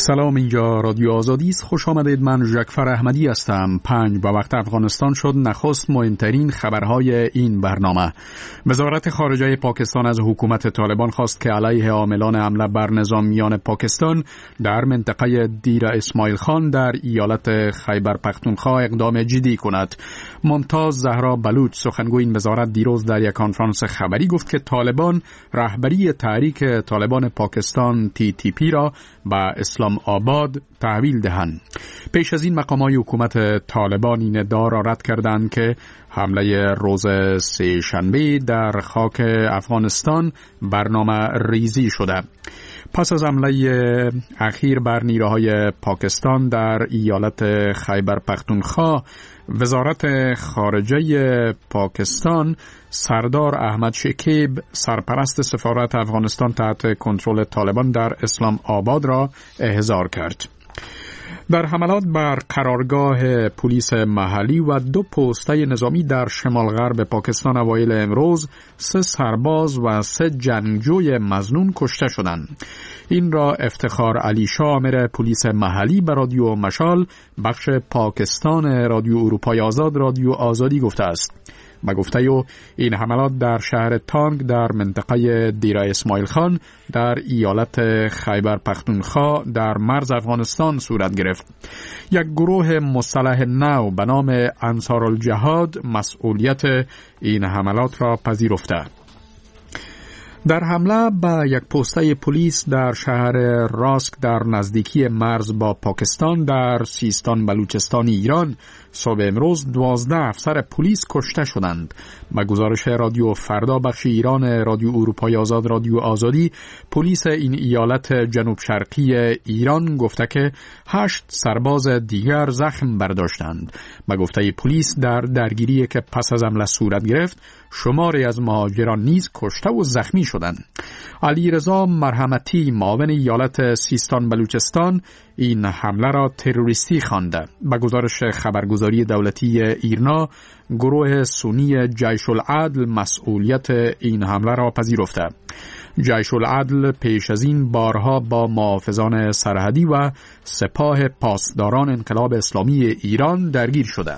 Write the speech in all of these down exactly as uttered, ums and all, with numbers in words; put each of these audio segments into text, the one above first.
سلام، اینجا رادیو آزادی است. خوش آمدید. من جعفر احمدی هستم. پنج با وقت افغانستان شد نخست مهمترین خبرهای این برنامه. وزارت خارجه پاکستان از حکومت طالبان خواست که علیه عاملان حمله بر نظامیان پاکستان در منطقه دیر اسماعیل خان در ایالت خیبر پختونخوا اقدام جدی کند. ممتاز زهرا بلوچ سخنگوی این وزارت دیروز در یک کنفرانس خبری گفت که طالبان رهبری تحریک طالبان پاکستان تی تی پی را به اسلام آباد تحویل دهند. پیش از این مقامات حکومت طالبان این ادعا را رد کردند که حمله روز سه شنبه در خاک افغانستان برنامه ریزی شده. پس از حمله اخیر بر نیروهای پاکستان در ایالت خیبر پختونخوا، وزارت خارجه پاکستان سردار احمد شکیب سرپرست سفارت افغانستان تحت کنترل طالبان در اسلام آباد را احضار کرد. در حملات بر قرارگاه پلیس محلی و دو پسته نظامی در شمال غرب پاکستان اوایل امروز سه سرباز و سه جنگجوی مظنون کشته شدند. این را افتخار علی شاه آمر پلیس محلی به رادیو مشال بخش پاکستان رادیو اروپای آزاد رادیو آزادی گفته است. با گفته او این حملات در شهر تانگ در منطقه دیر اسماعیل خان در ایالت خیبر پختونخوا در مرز افغانستان صورت گرفت. یک گروه مسلح نو به نام انصارالجهاد مسئولیت این حملات را پذیرفته. در حمله به یک پسته پلیس در شهر راسک در نزدیکی مرز با پاکستان در سیستان بلوچستان ایران صبح امروز دوازده افسر پلیس کشته شدند. به گزارش رادیو فردا بخش ایران رادیو اروپای آزاد رادیو آزادی، پلیس این ایالت جنوب شرقی ایران گفته که هشت سرباز دیگر زخم برداشتند. به گفته پلیس در درگیری که پس از حمله صورت گرفت، شماری از مهاجران نیز کشته و زخمی شدند. علی رضا مرحمتی معاون ایالت سیستان بلوچستان این حمله را تروریستی خوانده. به گزارش خبرگزاری دولتی ایرنا، گروه سنی جیش العدل مسئولیت این حمله را پذیرفته. جیش العدل پیش از این بارها با محافظان سرحدی و سپاه پاسداران انقلاب اسلامی ایران درگیر شده.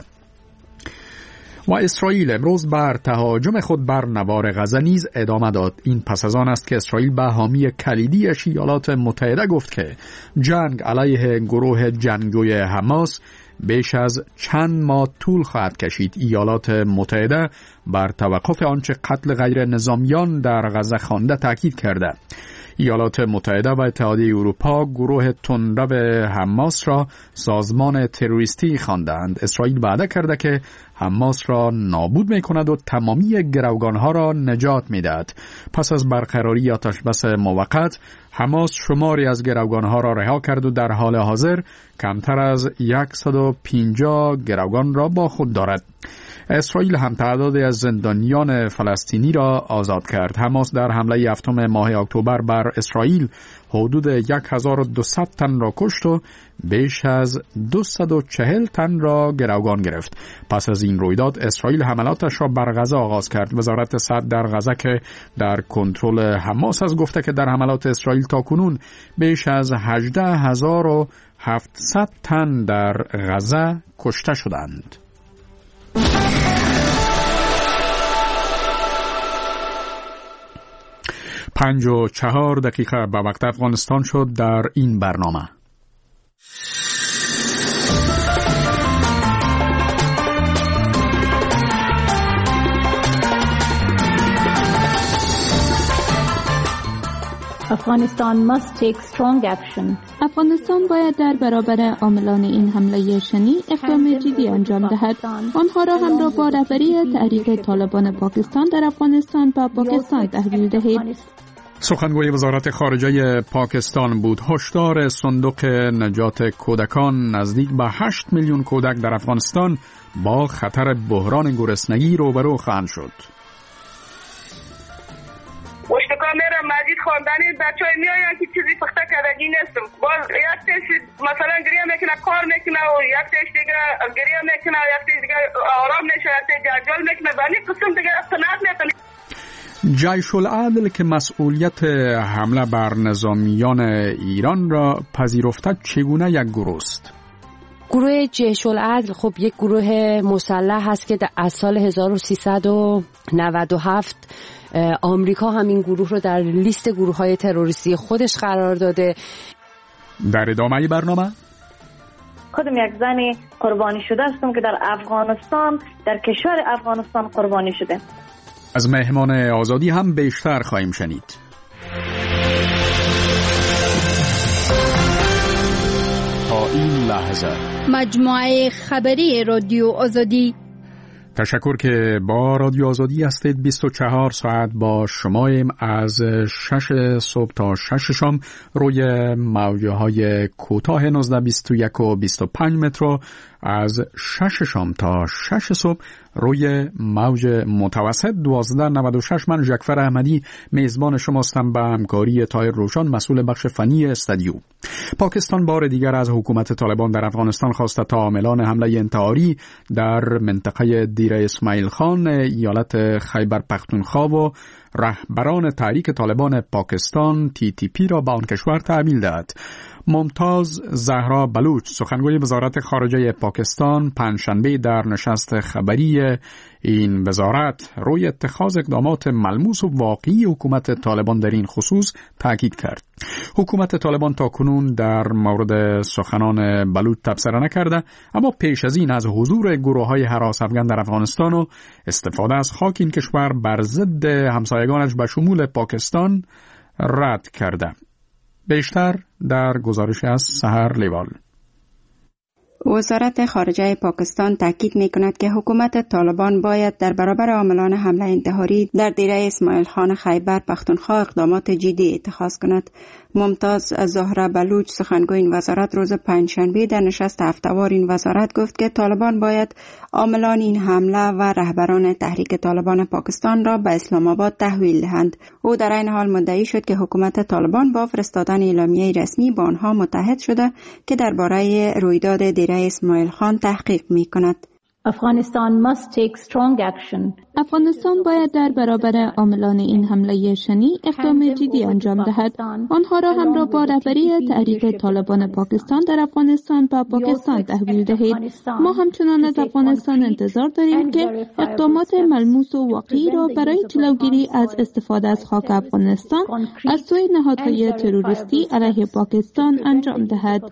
و اسرائیل امروز بر تهاجم خود بر نوار غزه نیز ادامه داد. این پس از آن است که اسرائیل به حامی کلیدیش ایالات متحده گفت که جنگ علیه گروه جنگجوی حماس بیش از چند ماه طول خواهد کشید. ایالات متحده بر توقف آنچه قتل غیر نظامیان در غزه خوانده تاکید کرده. ایالات متحده و اتحادیه اروپا گروه تندرو حماس را سازمان تروریستی خواندند. اسرائیل وعده کرده که حماس را نابود می‌کند و تمامی گروگان‌ها را نجات می‌دهد. پس از برقراری آتشبس موقت، حماس شماری از گروگان‌ها را رها کرد و در حال حاضر کمتر از صد و پنجاه گروگان را با خود دارد. اسرائیل هم تعدادی از زندانیان فلسطینی را آزاد کرد. حماس در حمله هفتم ماه اکتبر بر اسرائیل حدود هزار و دویست تن را کشت و بیش از دویست و چهل تن را گروگان گرفت. پس از این رویداد اسرائیل حملاتش را بر غزه آغاز کرد. وزارت صحت در غزه که در کنترل حماس است گفته که در حملات اسرائیل تاکنون بیش از هجده هزار و هفتصد تن در غزه کشته شدند. پنج و چهار دقیقه به وقت افغانستان شد در این برنامه. Afghanistan must take strong action. افغانستان باید در برابر عاملان این حمله شنی اقدام جدی انجام دهد. آنها را هم را با رهبری تحریک طالبان پاکستان در افغانستان با پاکستان تحویل دهید. سخنگوی وزارت خارجه پاکستان بود. هشدار صندوق نجات کودکان نزدیک به هشت میلیون کودک در افغانستان با خطر بحران گرسنگی روبرو خواهند شد. مشتکا میرم مجید خواندنی بچهای میاین که چیزی پخته کردگی نیستم. باز یک تیش مثلا گریه میکنه کار میکنه و یک تیش دیگه گریه میکنه و یک تیش دیگه آرام نشه، یک تیش جنجال میکنه و این قسم دیگه استناد میکنه. جیش العدل که مسئولیت حمله بر نظامیان ایران را پذیرفته چگونه یک گروه است؟ گروه جیش العدل خب یک گروه مسلح هست که از سال هزار و سیصد و نود و هفت آمریکا همین گروه رو در لیست گروه‌های تروریستی خودش قرار داده. در ادامه برنامه خودم یک زن قربانی شده هستم که در افغانستان، در کشور افغانستان قربانی شده. از مهمان آزادی هم بیشتر خواهیم شنید. تا این لحظه مجموعه خبری رادیو آزادی. تشکر که با رادیو آزادی هستید. بیست و چهار ساعت با شماییم از شش صبح تا شش شام روی موجه های کوتاه نوزده بیست و یک و بیست و پنج متر، از شش شام تا شش صبح روی موج متوسط دوازده نود و شش. من ژکفر احمدی میزبان شماستم به همکاری طاهر روشن مسئول بخش فنی استودیو. پاکستان بار دیگر از حکومت طالبان در افغانستان خواسته تا عاملان حمله انتحاری در منطقه دیر اسماعیل خان ایالت خیبر پختونخوا و رهبران تحریک طالبان پاکستان تی تی پی را به آن کشور تحویل دهد. ممتاز زهرا بلوچ سخنگوی وزارت خارجه پاکستان پنجشنبه در نشست خبری این وزارت روی اتخاذ اقدامات ملموس و واقعی حکومت طالبان در این خصوص تاکید کرد. حکومت طالبان تا کنون در مورد سخنان بلوچ تبصره نکرده، اما پیش از این از حضور گروه‌های هراس افغان در افغانستان و استفاده از خاک این کشور بر ضد همسایگانش به شمول پاکستان رد کرده. بیشتر در گزارش از سحر لیوال. وزارت خارجه پاکستان تاکید می‌کند که حکومت طالبان باید در برابر عاملان حمله انتحاری در دیره اسماعیل خان خیبر پختونخوا اقدامات جدی اتخاذ کند. ممتاز زهرا بلوچ سخنگوی این وزارت روز پنجشنبه در نشست هفته‌وار این وزارت گفت که طالبان باید عاملان این حمله و رهبران تحریک طالبان پاکستان را به اسلام آباد تحویل دهند. او در این حال مدعی شد که حکومت طالبان با فرستادن اعلامیه رسمی با آنها متحد شده که درباره رویداد دیره اسماعیل خان تحقیق می‌کند. Afghanistan must take strong action. افغانستان باید در برابر عاملان این حمله شنی اقدام جدی انجام دهد. آنها را همراه با رهبری تحریک طالبان پاکستان در افغانستان به پاکستان تحویل دهید. ما همچنان از افغانستان انتظار داریم که اقدامات ملموس و واقعی را برای جلوگیری از استفاده از خاک افغانستان از سوی نهادهای تروریستی علیه پاکستان انجام دهد.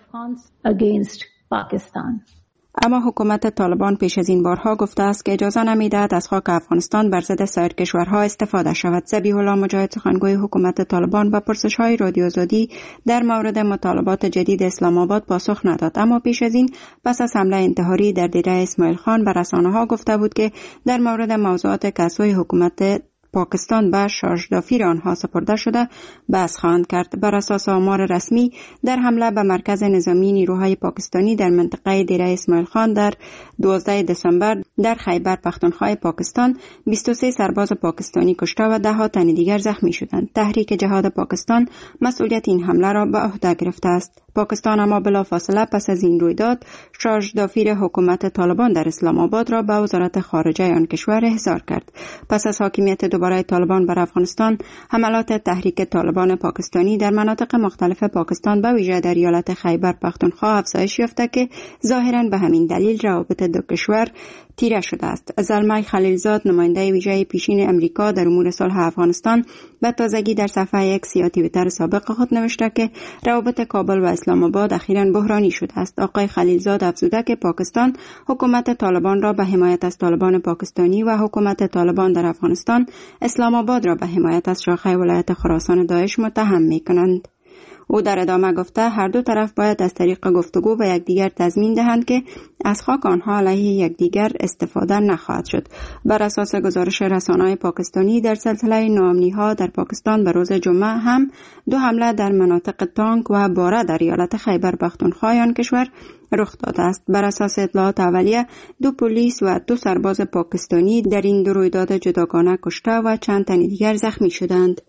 اما حکومت طالبان پیش از این بارها گفته است که اجازه نمی‌دهد از خاک افغانستان بر ضد سایر کشورها استفاده شود. ذبیح الله مجاهد سخنگوی حکومت طالبان به پرسش‌های رادیو آزادی در مورد مطالبات جدید اسلام آباد پاسخ نداد، اما پیش از این پس از حمله انتحاری در دیره اسماعیل خان به رسانه‌ها گفته بود که در مورد موضوعات که از سوی حکومت پاکستان به شارژدافیر آنها سپرده شده بحث خواهند کرد. بر اساس آمار رسمی در حمله به مرکز نظامی نیروهای پاکستانی در منطقه دیره اسماعیل خان در دوازده دسامبر در خیبر پختونخوا پاکستان بیست و سه سرباز پاکستانی کشته و ده ها تن دیگر زخمی شدند. تحریک جهاد پاکستان مسئولیت این حمله را به عهده گرفته است. پاکستان اما بلافاصله پس از این رویداد شارژدافیر حکومت طالبان در اسلام آباد را به وزارت خارجه آن کشور احضار کرد. پس از حاکمیت دوباره طالبان بر افغانستان، حملات تحریک طالبان پاکستانی در مناطق مختلف پاکستان به ویژه در ایالت خیبر پختونخوا افزایش یافته که ظاهراً به همین دلیل روابط دو کشور تیره شده است. زلمه خلیلزاد نماینده ویژه پیشین امریکا در امور صلح افغانستان به تازگی در صفحه ایکس یا توییتر سابق خود نوشته که روابط کابل و اسلام آباد اخیراً بحرانی شده است. آقای خلیلزاد افزوده که پاکستان حکومت طالبان را به حمایت از طالبان پاکستانی و حکومت طالبان در افغانستان اسلام آباد را به حمایت از شاخه ولایت خراسان داعش متهم می‌کنند. او در ادامه گفته هر دو طرف باید از طریق گفتگو و یکدیگر تضمین دهند که از خاک آنها علیه یکدیگر استفاده نخواهد شد. بر اساس گزارش رسانه‌های پاکستانی در سلسله ناامنی‌ها در پاکستان به روز جمعه هم دو حمله در مناطق تانک و باره در ایالت خیبر پختونخوا آن کشور رخ داده است. بر اساس اطلاعات اولیه دو پلیس و دو سرباز پاکستانی در این دو رویداد جداگانه کشته و چند تن دیگر زخمی شدند.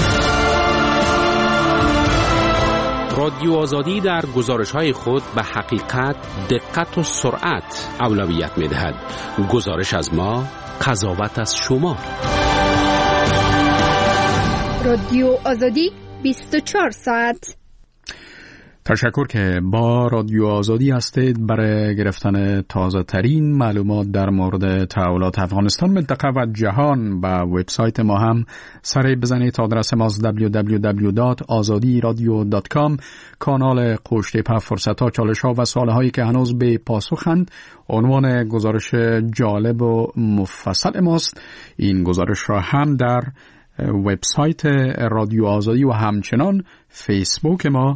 رادیو آزادی در گزارش‌های خود به حقیقت، دقت و سرعت اولویت می‌دهد. گزارش از ما، قضاوت از شما. رادیو آزادی بیست و چهار ساعت. تشکر که با رادیو آزادی هستید برای گرفتن تازه ترین معلومات در مورد تحولات افغانستان، منطقه و جهان. به وبسایت ما هم سری بزنید. آدرس ما دبلیو دبلیو دبلیو دات آزادی رادیو دات کام. کانال قوشت په فرصت‌ها، چالش‌ها و سوال‌هایی که هنوز به پاسخند عنوان گزارش جالب و مفصل ماست. این گزارش را هم در وبسایت رادیو آزادی و همچنان فیسبوک ما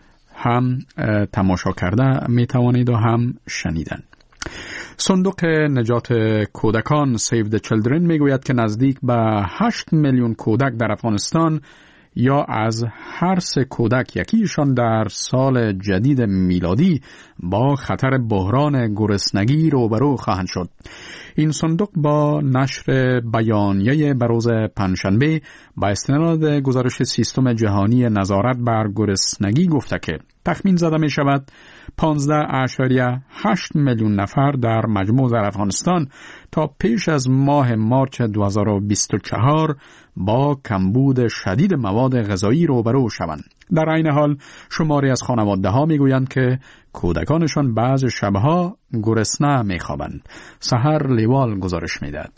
هم تماشا کرده می توانید و هم شنیدن. صندوق نجات کودکان Save the Children می گوید که نزدیک به هشت میلیون کودک در افغانستان یا از هر سه کودک یکیشان در سال جدید میلادی با خطر بحران گرسنگی روبرو خواهند شد. این صندوق با نشر بیانیه بروز پنجشنبه با استناد گزارش سیستم جهانی نظارت بر گرسنگی گفته که تخمین زده می شود پانزده اشاریه هشت میلیون نفر در مجموع در افغانستان تا پیش از ماه مارچ دو هزار و بیست و چهار با کمبود شدید مواد غذایی روبرو شوند. در این حال شماری از خانواده ها می گویند که کودکانشان بعض شبها گرسنه می خوابند. سحر لیوال گزارش می دهد.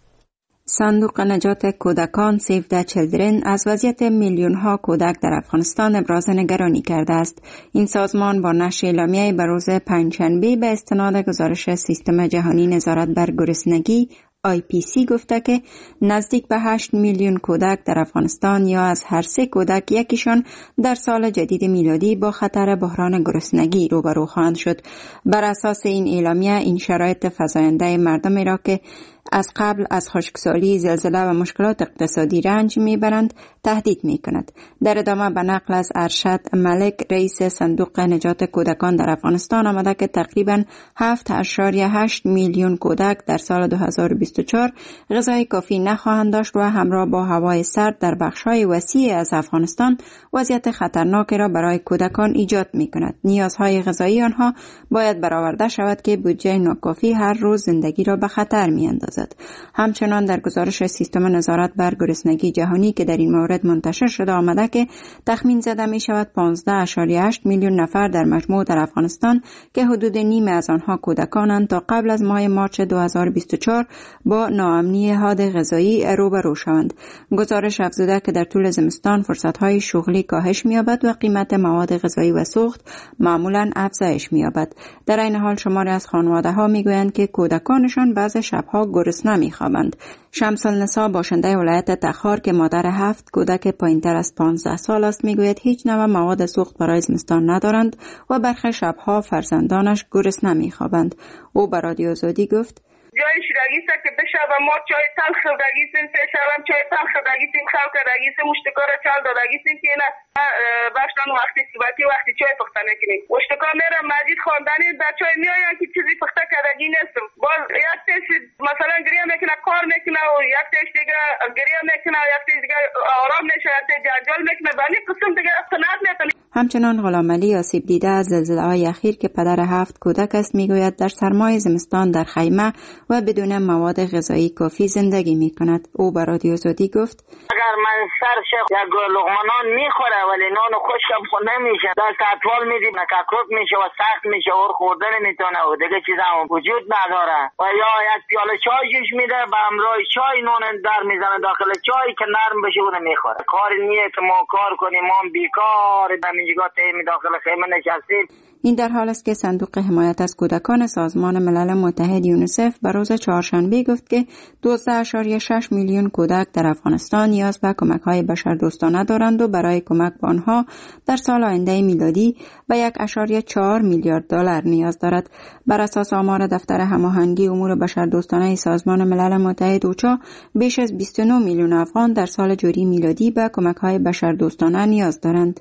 صندوق نجات کودکان Save the Children از وضعیت میلیون ها کودک در افغانستان ابراز نگرانی کرده است. این سازمان با نشر اعلامیه بروز پنجشنبه به استناد گزارش سیستم جهانی نظارت بر گرسنگی آی پی سی گفته که نزدیک به هشت میلیون کودک در افغانستان یا از هر سه کودک یکیشان در سال جدید میلادی با خطر بحران گرسنگی روبرو خواهند شد. بر اساس این اعلامیه این شرایط فزاینده مردمی را که از قبل از خشکسالی، زلزله و مشکلات اقتصادی رنج میبرند تهدید میکند. در ادامه به نقل از ارشد ملک رئیس صندوق نجات کودکان در افغانستان آمده که تقریباً هفت اشاریه هشت میلیون کودک در سال دو هزار و بیست و چهار غذای کافی نخواهند داشت و همراه با هوای سرد در بخش‌های وسیع از افغانستان وضعیت خطرناکی را برای کودکان ایجاد میکند. نیازهای غذایی آنها باید برآورده شود که بودجه ناکافی هر روز زندگی را به خطر میاندازد. همچنان در گزارش سیستم نظارت بر گرسنگی جهانی که در این مورد منتشر شده آمده که تخمین زده می شود پانزده اشاریه هشت میلیون نفر در مجموع در افغانستان که حدود نیم از آنها کودکانند تا قبل از ماه مارچ دو هزار و بیست و چهار با ناامنی حاد غذایی روبرو شوند. گزارش افزوده که در طول زمستان فرصت‌های شغلی کاهش می‌یابد و قیمت مواد غذایی و سوخت معمولاً افزایش می‌یابد. در این حال شماری از خانواده‌ها می‌گویند که کودکانشان بعض شب‌ها گرسنه می‌خوابند. شمس النساء باشنده ولایت تخار که مادر هفت کودک پایین‌تر از پانزده سال است میگوید هیچ نوع مواد سوخت برای زمستان ندارند و برخی شب‌ها فرزندانش گرسنه می‌خوابند. او به رادیو آزادی گفت: جای شیرگیست که بشب ما چای تلخ دگیسیم، پیشم چای تلخ دگیسیم، خلق دگیسیم، مشتکار چال دگیسیم که نه باشن وقتی صبحی وقتی چای پخته میکنیم. مشتکار میرم مجید خواندنی در چای میآیم که چیزی پخته کردگی نیستم. باز یک تیش مثلا گریه میکنه، کار میکنه و یک تیش دیگه گریه میکنه و یک تیش دیگه آرام میشه، یک تیش جنجال میکنه. ولی قسم دیگه قناعت نمیکنه. همچنان غلام علی آسیب دیده از زلزله‌های اخیر که پدر هفت کودک است میگوید در سرمای زمستان در خیمه و بدون مواد غذایی کافی زندگی میکند. او به رادیو آزادی گفت: اگر من سرش یک لقمه نان میخوره ولی نان خشکم خود نمیشه، در اطفال میدی نکاکوت میشه و سخت میشه و خوردن نمیتونه و دیگه چیز هم وجود نداره. و یا یک پیاله چای جوش میده به همراه چای نان در میزنه داخل چای که نرم بشه اون میخوره. کار نیه که ما کار کنیم، ما بیکار همینجا تیم داخل خیمه نشستیم. این در حال است که صندوق حمایت از کودکان سازمان ملل متحد یونیسف به روز چهارشنبه گفت که دوازده اشاریه شش میلیون کودک در افغانستان نیاز به کمک‌های بشردوستانه دارند و برای کمک به آنها در سال آینده میلادی به یک اشاریه چهار میلیارد دلار نیاز دارد. بر اساس آمار دفتر هماهنگی امور بشردوستانه سازمان ملل متحد اوچا بیش از بیست و نه میلیون افغان در سال جاری میلادی به کمک‌های بشردوستانه نیاز دارند.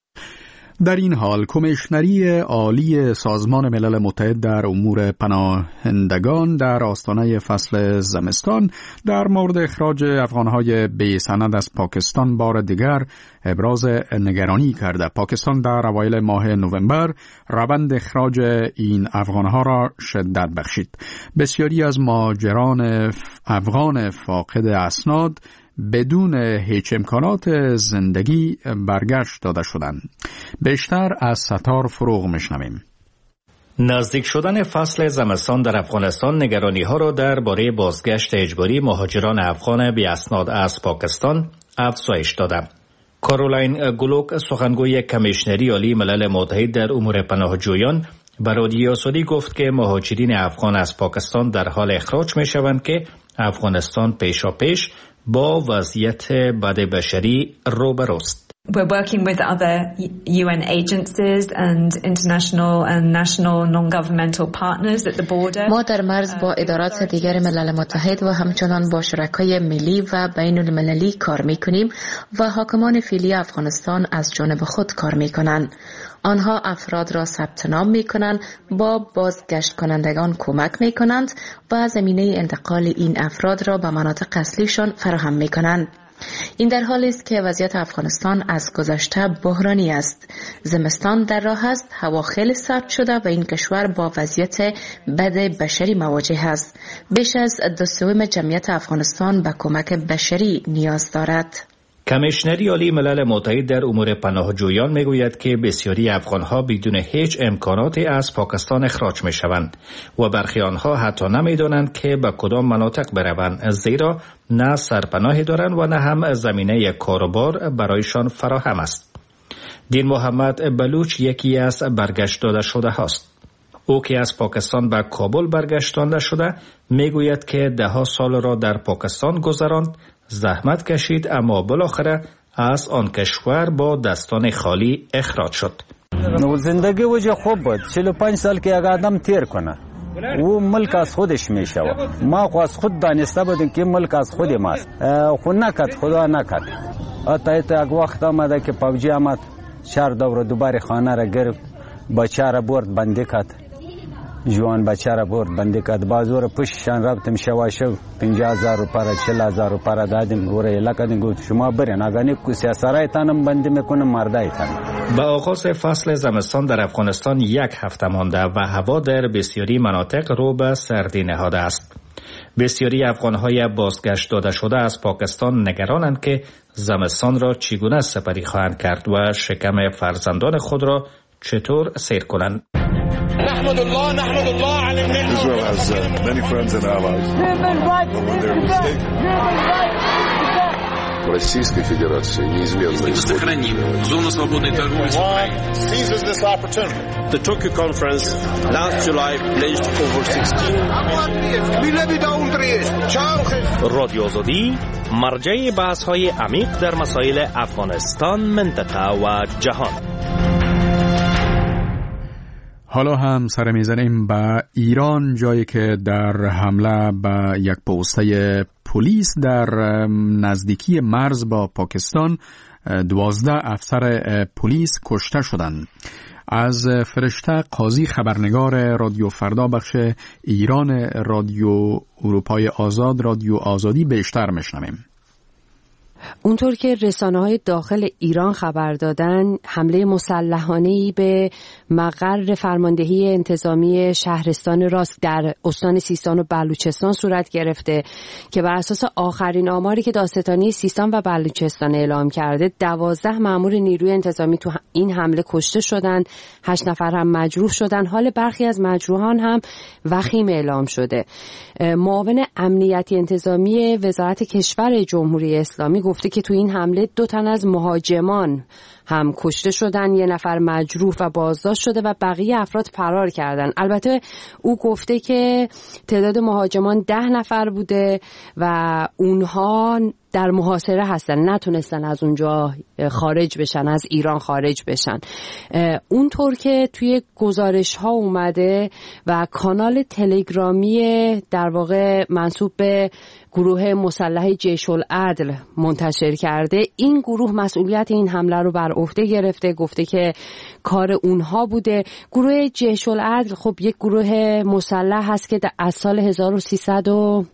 در این حال کمیشنری عالی سازمان ملل متحد در امور پناهندگان در آستانه فصل زمستان در مورد اخراج افغانهای بی سند از پاکستان بار دیگر ابراز نگرانی کرده. پاکستان در اوایل ماه نوامبر روند اخراج این افغانها را شدت بخشید. بسیاری از مهاجران افغان فاقد اسناد بدون هیچ امکانات زندگی برگشت داده شدند. بیشتر از ستار فروغ میشنویم. نزدیک شدن فصل زمستان در افغانستان نگرانی ها را درباره بازگشت اجباری مهاجران افغان بی اسناد از پاکستان افزایش داده. کارولین گلوک سخنگوی کمیشنری عالی ملل متحد در امور پناهجویان به رادیو آزادی گفت که مهاجرین افغان از پاکستان در حال اخراج می شوند که افغانستان پیشاپیش با وضعیت بد بشری روبروست. We're working with other U N agencies and international and national non-governmental partners at the border. ما در مرز با ادارات دیگر ملل متحد و همچنان با شرکای ملی و بین المللی کار می‌کنیم و حاکمان فعلی افغانستان از جانب خود کار می‌کنند. آنها افراد را ثبت نام می‌کنند، با بازگشت کنندگان کمک می‌کنند و زمینه انتقال این افراد را به مناطق اصلیشان فراهم می‌کنند. این در حالی است که وضعیت افغانستان از گذشته بحرانی است. زمستان در راه است، هوا خیلی سرد شده و این کشور با وضعیت بد بشری مواجه است. بیش از دو سوم جمعیت افغانستان به کمک بشری نیاز دارد. کمیشنری عالی ملل متحد در امور پناهجویان میگوید که بسیاری افغانها بدون هیچ امکاناتی از پاکستان اخراج می شوند و برخی آنها حتی نمی دانند که به کدام مناطق بروند، زیرا نه سرپناهی دارند و نه هم زمینه کاروبار برایشان فراهم است. دین محمد بلوچ یکی از برگشت داده شده هاست. او که از پاکستان به کابل برگشتانده شده میگوید که ده ها سال را در پاکستان گذراند، زحمت کشید، اما بالاخره از آن کشور با دستان خالی اخراج شد. زندگی وجه خوب بود. چهل و پنج سال که یک آدم تیر کنه او ملک از خودش میشه. ما خو از خود دانسته بودیم که ملک از خود ماست، خو نکرد، خدا نکرد. حتی یک وقت آمده که پوجی آمد چهار دور دوباره خانه را گرفت، بچه را برد بنده کرد، جوان بچه را برد بنده کرد، بازو را پشتشان رفتم شواشو پنجاه هزار روپا را چل هزار روپا را دادیم، گوره ایلا کردیم، گفت شما برین اگانی کسی سرایتانم بنده میکنم مردایتان. با آغاز فصل زمستان در افغانستان یک هفته مانده و هوا در بسیاری مناطق رو به سردی نهاده است. بسیاری افغانهای بازگشت داده شده از پاکستان نگرانند که زمستان را چگونه سپری خواهند کرد و شکم فرزندان خود را چطور سیر کنند. نحمد الله نحمد الله على النعمة. Israel has uh, many friends and allies. Российской Федерации неизменно сохраним зону свободной торговли с Украиной. Seizes this opportunity. The Tokyo conference last July pledged over sixteen. رادیو آزادی مرجع بحث‌های عمیق در مسائل افغانستان، منطقه و جهان. حالا هم سر میزنیم به ایران، جایی که در حمله به یک پوسته پلیس در نزدیکی مرز با پاکستان دوازده افسر پلیس کشته شدند. از فرشته قاضی، خبرنگار رادیو فردا بخش ایران رادیو اروپای آزاد، رادیو آزادی، بیشتر میشنویم. اونطور که رسانه‌های داخل ایران خبر دادن، حمله مسلحانه‌ای به مقر فرماندهی انتظامی شهرستان راست در استان سیستان و بلوچستان صورت گرفته که بر اساس آخرین آماری که دادستانی سیستان و بلوچستان اعلام کرده، دوازده مأمور نیروی انتظامی تو این حمله کشته شدند، هشت نفر هم مجروح شدند. حال برخی از مجروحان هم وخیم اعلام شده. معاون امنیتی انتظامی وزارت کشور جمهوری اسلامی گفته که تو این حمله دو تن از مهاجمان هم کشته شدن، یه نفر مجروح و بازداشت شده و بقیه افراد فرار کردن. البته او گفته که تعداد مهاجمان ده نفر بوده و اونها در محاصره هستن، نتونستن از اونجا خارج بشن، از ایران خارج بشن. اونطور که توی گزارش ها اومده و کانال تلگرامی در واقع منسوب به گروه مسلح جیش العدل منتشر کرده، این گروه مسئولیت این حمله رو بر عهده گرفته، گفته که کار اونها بوده. گروه جیش العدل خب یک گروه مسلح هست که از سال هزار و سیصد و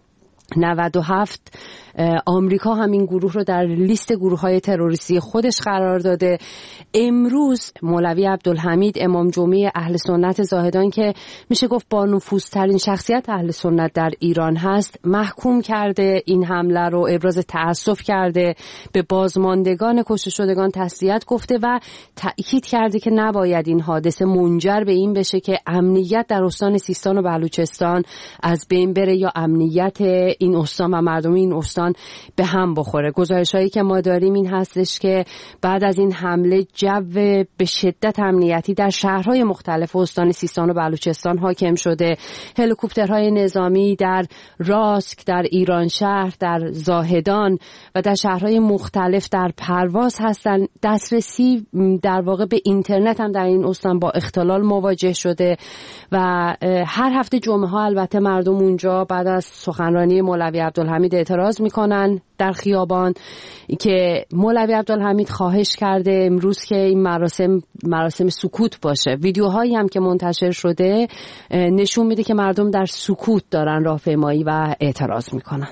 نود و هفت آمریکا همین گروه رو در لیست گروه‌های تروریستی خودش قرار داده. امروز مولوی عبدالحمید امام جمعه اهل سنت زاهدان که میشه گفت با نفوذترین شخصیت اهل سنت در ایران هست، محکوم کرده این حمله رو، ابراز تأسف کرده، به بازماندگان کشته شدگان تسلیت گفته و تأکید کرده که نباید این حادثه منجر به این بشه که امنیت در استان سیستان و بلوچستان از بین بره یا امنیت این استان و مردم این استان به هم بخوره. گزارش‌هایی که ما داریم این هستش که بعد از این حمله جو به شدت امنیتی در شهرهای مختلف استان سیستان و بلوچستان حاکم شده. هلیکوپترهای نظامی در راسک، در ایران شهر، در زاهدان و در شهرهای مختلف در پرواز هستن. دسترسی در واقع به اینترنت هم در این استان با اختلال مواجه شده و هر هفته جمعه ها البته مردم اونجا بعد از سخنرانی مولوی عبدالحمید اعتراض میکنن در خیابان که مولوی عبدالحمید خواهش کرده امروز که این مراسم مراسم سکوت باشه. ویدیوهایی هم که منتشر شده نشون میده که مردم در سکوت دارن راهپیمایی و اعتراض میکنن.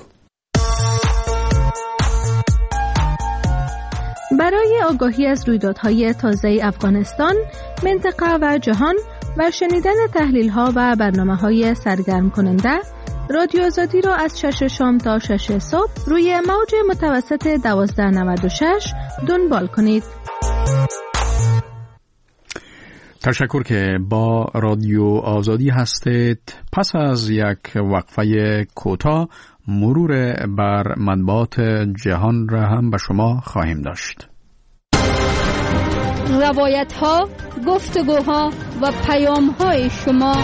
برای آگاهی از رویدادهای تازه افغانستان، منطقه و جهان و شنیدن تحلیل‌ها و برنامه‌های سرگرم کننده، رادیو آزادی را از شش شام تا شش صبح روی موج متوسط دوازده نود و شش دنبال کنید. تشکر که با رادیو آزادی هستید. پس از یک وقفه کوتاه مرور بر مطبوعات جهان را هم به شما خواهیم داشت. روایت‌ها، گفتگوها و پیام‌های شما.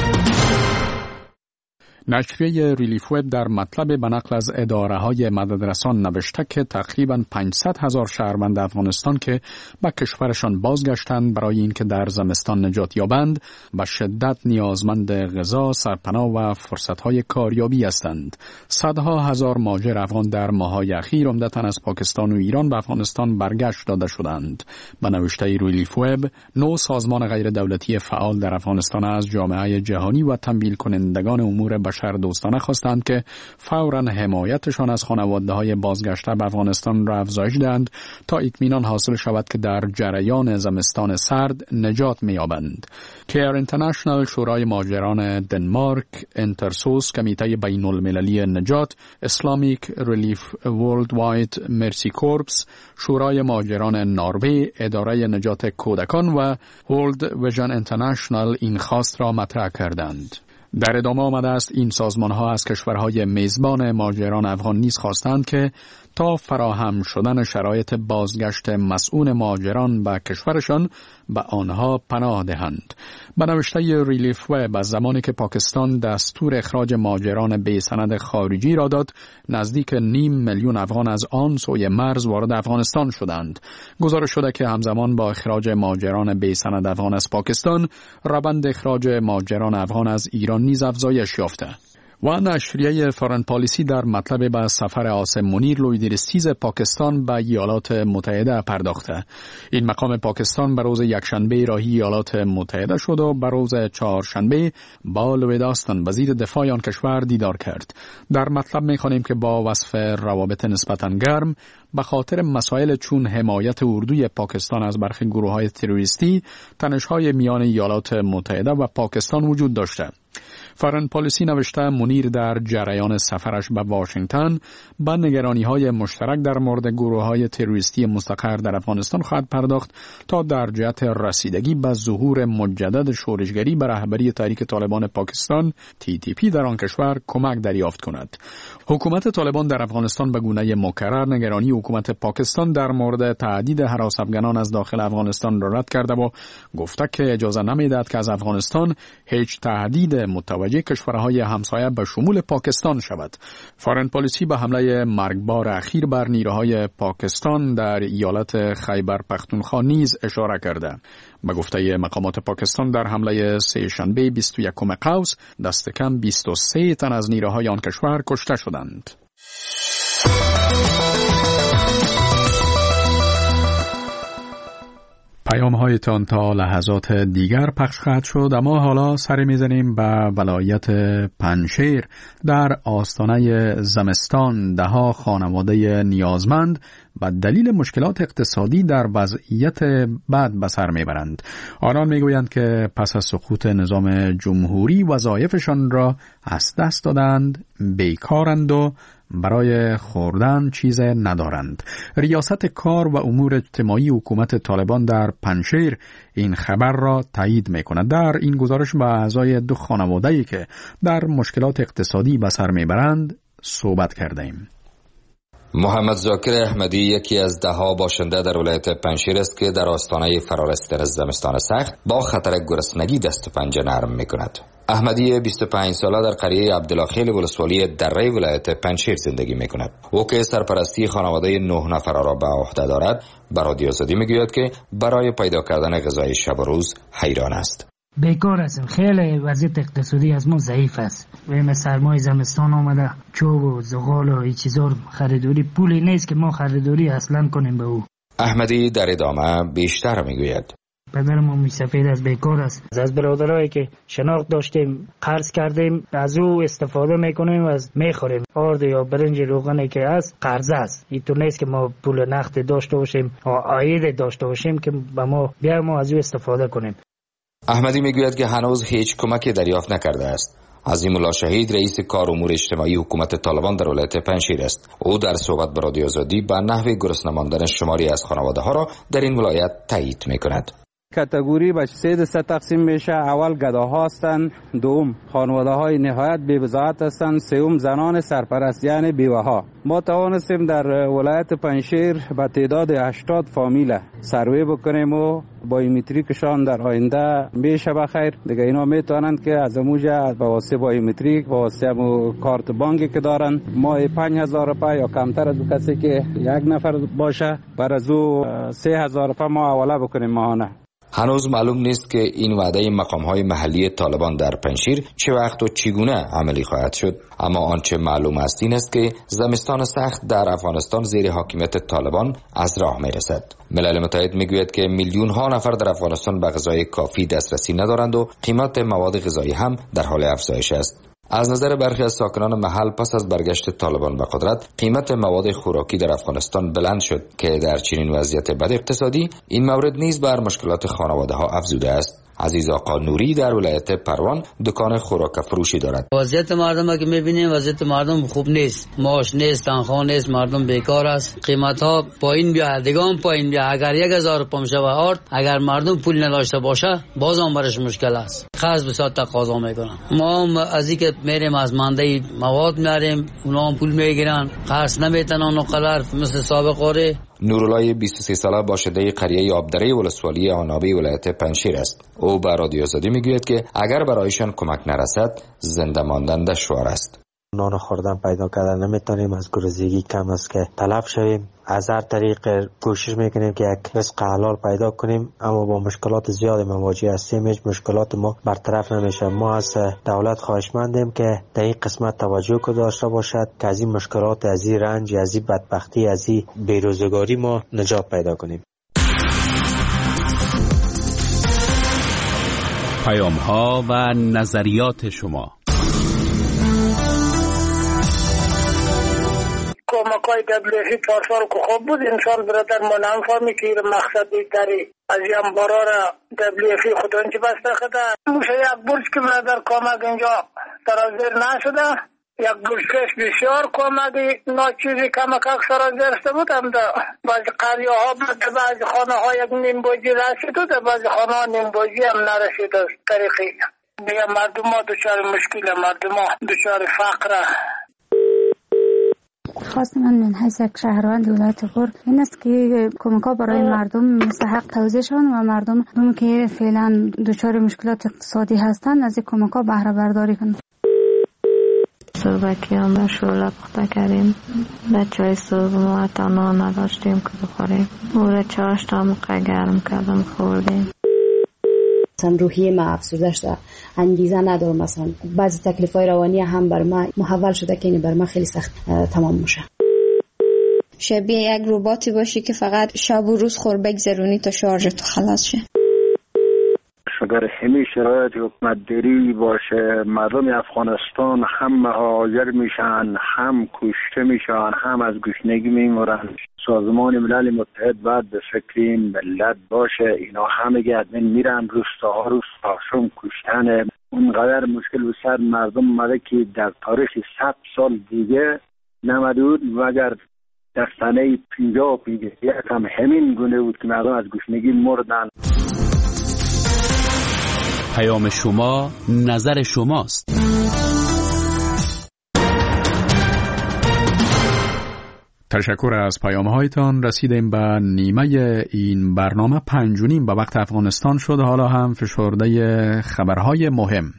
نشریه ریلیف وب در مطلب به نقل از اداره‌های مددرسان نوشته که تقریباً پانصد هزار شهروند افغانستان که به کشورشان بازگشتند برای اینکه در زمستان نجات یابند به شدت نیازمند غذا، سرپناه و فرصت‌های کاریابی هستند. صدها هزار مهاجر افغان در ماه‌های اخیر عمدتاً از پاکستان و ایران به افغانستان برگشت داده شدند. به نوشته ریلیف وب، نو سازمان غیر دولتی فعال در افغانستان از جامعه جهانی و تمویل کنندگان امور بشر دوستانه خواستند که فوراً حمایتشان از خانواده‌های بازگشته به افغانستان را افزایش دهند تا اطمینان حاصل شود که در جریان زمستان سرد نجات می‌یابند. کیر اینترنشنال، شورای مهاجران دنمارک، انترسوس، کمیته بین المللی نجات، اسلامیک ریلیف ورلد واید مرسی کورپس، شورای مهاجران نروژ، اداره نجات کودکان و ورلد ویژن اینترنشنال این خواست را مطرح کردند. در ادامه آمده است این سازمان‌ها از کشورهای میزبان مهاجران افغان نیز خواستند که تا فراهم شدن شرایط بازگشت مسئول مهاجران به کشورشان به آنها پناه دهند. به نوشته ریلیف وب، از زمانی که پاکستان دستور اخراج مهاجران بی سند خارجی را داد، نزدیک نیم میلیون افغان از آن سوی مرز وارد افغانستان شدند. گزارش شده که همزمان با اخراج مهاجران بی سند افغان از پاکستان، روند اخراج مهاجران افغان از ایران نیز افزایش یافته. و نشریه فارن پالیسی در مطلب به سفر عاصم منیر لویدرستیز پاکستان به ایالات متحده پرداخته. این مقام پاکستان به روز یکشنبه راهی ایالات متحده شد و به روز چهارشنبه با لوید آستن وزیر دفاع آن کشور دیدار کرد. در مطلب می‌خوانیم که با وصف روابط نسبتاً گرم به خاطر مسائل چون حمایت اردوی پاکستان از برخی گروه‌های تروریستی، تنش‌های میان ایالات متحده و پاکستان وجود داشته. فارن پالیسی نوشته منیر در جریان سفرش به واشنگتن به نگرانی‌های مشترک در مورد گروه‌های تروریستی مستقر در افغانستان خواهد پرداخت تا در جهت رسیدگی به ظهور مجدد شورشگری به رهبری تحریک طالبان پاکستان تی تی پی در آن کشور کمک دریافت کند. حکومت طالبان در افغانستان به گونه مکرر نگرانی حکومت پاکستان در مورد تهدید هراس افغانان از داخل افغانستان را رد کرده و گفته که اجازه نمی‌دهد که از افغانستان هیچ تهدید متوجه کشورهای همسایه به شمول پاکستان شود. فارن پالیسی به حمله مرگبار اخیر بر نیروهای پاکستان در ایالت خیبر پختونخوا نیز اشاره کرده. به گفته مقامات پاکستان در حمله سه شنبه بیست و یکم قوس دست کم بیست و سه تن از نیروهای آن کشور کشته شدند. پیام هایتان تا لحظات دیگر پخش خواهد شد، اما حالا سری میزنیم به ولایت پنجشیر. در آستانه زمستان دهها خانواده نیازمند و دلیل مشکلات اقتصادی در وضعیت بد به سر میبرند. آنان میگویند که پس از سقوط نظام جمهوری وظایفشان را از دست دادند، بیکارند و برای خوردن چیز ندارند. ریاست کار و امور اجتماعی حکومت طالبان در پنجشیر این خبر را تایید میکند. در این گزارش با اعضای دو خانواده‌ای که در مشکلات اقتصادی به سر میبرند صحبت کردیم. محمد ذاکر احمدی یکی از دهها باشنده در ولایت پنجشیر است که در آستانه فرارسیدن زمستان سخت با خطر گرسنگی دست و پنجه نرم میکند. احمدی بیست و پنج ساله در قریه عبدالخیل ولسوالی دره ولایت پنجشیر زندگی میکند. او که سرپرستی خانواده نه نفر را به عهده دارد، به رادیو آزادی میگوید که برای پیدا کردن غذای شب و روز حیران است. بیکار هستیم، خیلی وضعیت اقتصادی از ما ضعیف است. ویم سرمای زمستان آمده، چوب و زغال و این چیزا خریداری، پولی نیست که ما خریداری اصلا کنیم به او. احمدی در ادامه بیشتر میگوید: پدرم هم سفید از بیکار است. از برادرایی که شناخت داشتیم قرض کردیم، از او استفاده میکنیم و از میخوریم. آرد یا برنج روغنی که از قرض است. این تو نیست که ما پول نقد داشته باشیم و عاید داشته باشیم که به ما بیا ما از او استفاده کنیم. احمدی میگوید که هنوز هیچ کمکی دریافت نکرده است. عظیم الله شهید رئیس کار امور اجتماعی حکومت طالبان در ولایت پنجشیر است. او در صحبت با رادیو آزادی به نحو گرسنه ماندن شماری از خانواده ها را در این ولایت تایید میکند. کاتگوری به سه دسته تقسیم میشه. اول گداها هستند، دوم خانواده های نهایت بی‌بضاعت هستند، سوم زنان سرپرست یعنی بیوه ها. ما توانستیم در ولایت پنجشیر به تعداد هشتاد فامیل سروی بکنیم و بایومتریکشان در آینده میشه بخیر. دیگه اینا میتونند که از موجه به واسطه بایومتریک به واسطه کارت بانکی که دارن ماه پنج هزار روپیه یا کمتر از کسی که یک نفر باشه بر از او سه هزار روپیه ما حواله بکنیم ماهانه. هنوز معلوم نیست که این وعده مقام‌های محلی طالبان در پنجشیر چه وقت و چگونه عملی خواهد شد، اما آنچه معلوم است این است که زمستان سخت در افغانستان زیر حاکمیت طالبان از راه میرسد. ملل متحد میگوید که میلیون ها نفر در افغانستان به غذای کافی دسترسی ندارند و قیمت مواد غذایی هم در حال افزایش است. از نظر برخی از ساکنان محل پس از برگشت طالبان به قدرت قیمت مواد خوراکی در افغانستان بلند شد که در چنین وضعیت بد اقتصادی این مورد نیز بر مشکلات خانواده ها افزوده است. عزیز آقا نوری در ولایت پروان دکان خوراک فروشی دارد. وضعیت مردم که میبینیم وضعیت مردم خوب نیست، معاش نیست، تنخواه نیست، مردم بیکار است، قیمت ها پایین بیا، دیگه هم پایین بیا. اگر یک هزار پنج شه آرد، اگر مردم پول نداشته باشه باز هم برش مشکل است. خاص بسیار تقاضا میکنن. ما هم از اینکه میریم از منده مواد میاریم، اونا هم پول میگیرن، خرج نمیتونن اونقدر مثل سابق قاره. نورالله بیست و سه ساله باشنده قریه آبدره ولسوالی آنابی ولایت پنجشیر است. او به رادیو آزادی میگوید که اگر برایشان کمک نرسد زنده ماندن دشوار است. نان خوردن پیدا کردن نمیتونیم، از گرسنگی کم است که تلف شویم. از هر طریق کوشش میکنیم که یک رزق حلال پیدا کنیم، اما با مشکلات زیاد مواجه هستیم. هیچ مشکلات ما برطرف نمیشه. ما از دولت خواهشمندیم که در این قسمت توجه کو داشته باشد که از این مشکلات، از این رنج، از این بدبختی، از این بیروزگاری ما نجات پیدا کنیم. پیام ها و نظریات شما. کمکای دبلیوی پارسال که خوب بود، امسال برادر ما نمیفهمی که مقصد داری از این بارا را دبلیوی خودانچه بسته خدا. موشه یک برج که برادر کمک اینجا سرازیر نشده، یک برج کش بسیار کمکی ناچیزی کمک اکثر از درسته بود. هم دا بعضی قریه ها بود، بعضی خانه ها یک نیم بوجی رسید و بعضی خانه ها نیم بوجی هم نرسید. از طریقی دیگه مردم ها دچار مشکل، مردم ها دچار فقره. خواست من من حیث یک شهروند ولایت غور این است که کمک ها برای مردم مستحق توزیع شوند و مردم هم که فعلا دچار مشکلات اقتصادی هستند از این کمک ها بهره برداری کنند. صبح کیام شوله پخته کردیم، بچه های صبح ما حتی نان نداشتیم که بخوریم، او را چاش تا موقع گرم کردم خوردیم. مثلا روحیه ما افسرده شده، انگیزه ندارم، مثلا بعضی تکلیفای روانی هم بر ما محول شده که این بر ما خیلی سخت تمام میشه. شبیه یک رباتی باشی که فقط شب و روز خور بگذرونی تا شارژت خلاص شه. اگر همین شرایط حکومت داری باشه، مردم افغانستان هم مهاجر میشن، هم کشته میشن، هم از گشنگی میمورن. سازمان ملل متحد باید به فکر این ملت باشه. اینا همه گردن میرن، روستاها روستاشون کشتن. اونقدر مشکل به سر مردم اومده که در تاریخ صد سال دیگه نمدود و اگر در سنه پنجاه و پنجاه یک هم همین گونه بود که مردم از گشنگی مردن. پیام شما، نظر شماست. تشکر از پیام‌هایتان. رسیدیم به نیمه این برنامه. پنج و نیم به وقت افغانستان شد. حالا هم فشرده خبرهای مهم.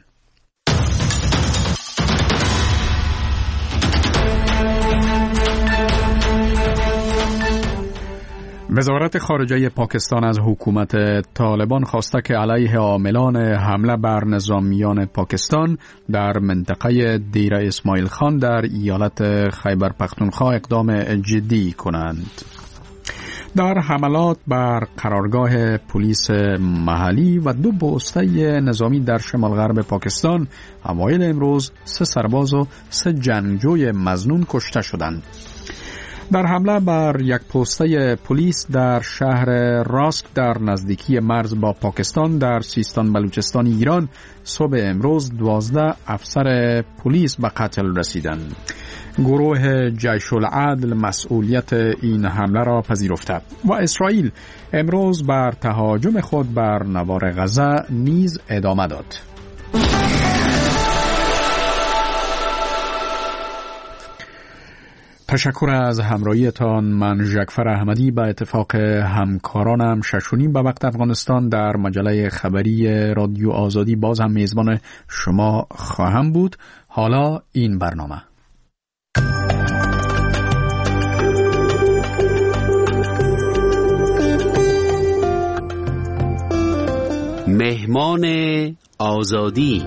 وزارت خارجه پاکستان از حکومت طالبان خواسته که علیه عاملان حمله بر نظامیان پاکستان در منطقه دیر اسماعیل خان در ایالت خیبر پختونخوا اقدام جدی کنند. در حملات بر قرارگاه پلیس محلی و دو پوسته نظامی در شمال غرب پاکستان اوایل امروز سه سرباز و سه جنگجوی مظنون کشته شدند. در حمله بر یک پوسته پلیس در شهر راسک در نزدیکی مرز با پاکستان در سیستان بلوچستان ایران صبح امروز دوازده افسر پلیس به قتل رسیدند. گروه جیش العدل مسئولیت این حمله را پذیرفته و اسرائیل امروز بر تهاجم خود بر نوار غزه نیز ادامه داد. تشکر از همراهیتان. من ژکفر احمدی به اتفاق همکارانم شش و نیم به وقت افغانستان در مجله خبری رادیو آزادی باز هم میزبان شما خواهم بود. حالا این برنامه مهمان آزادی.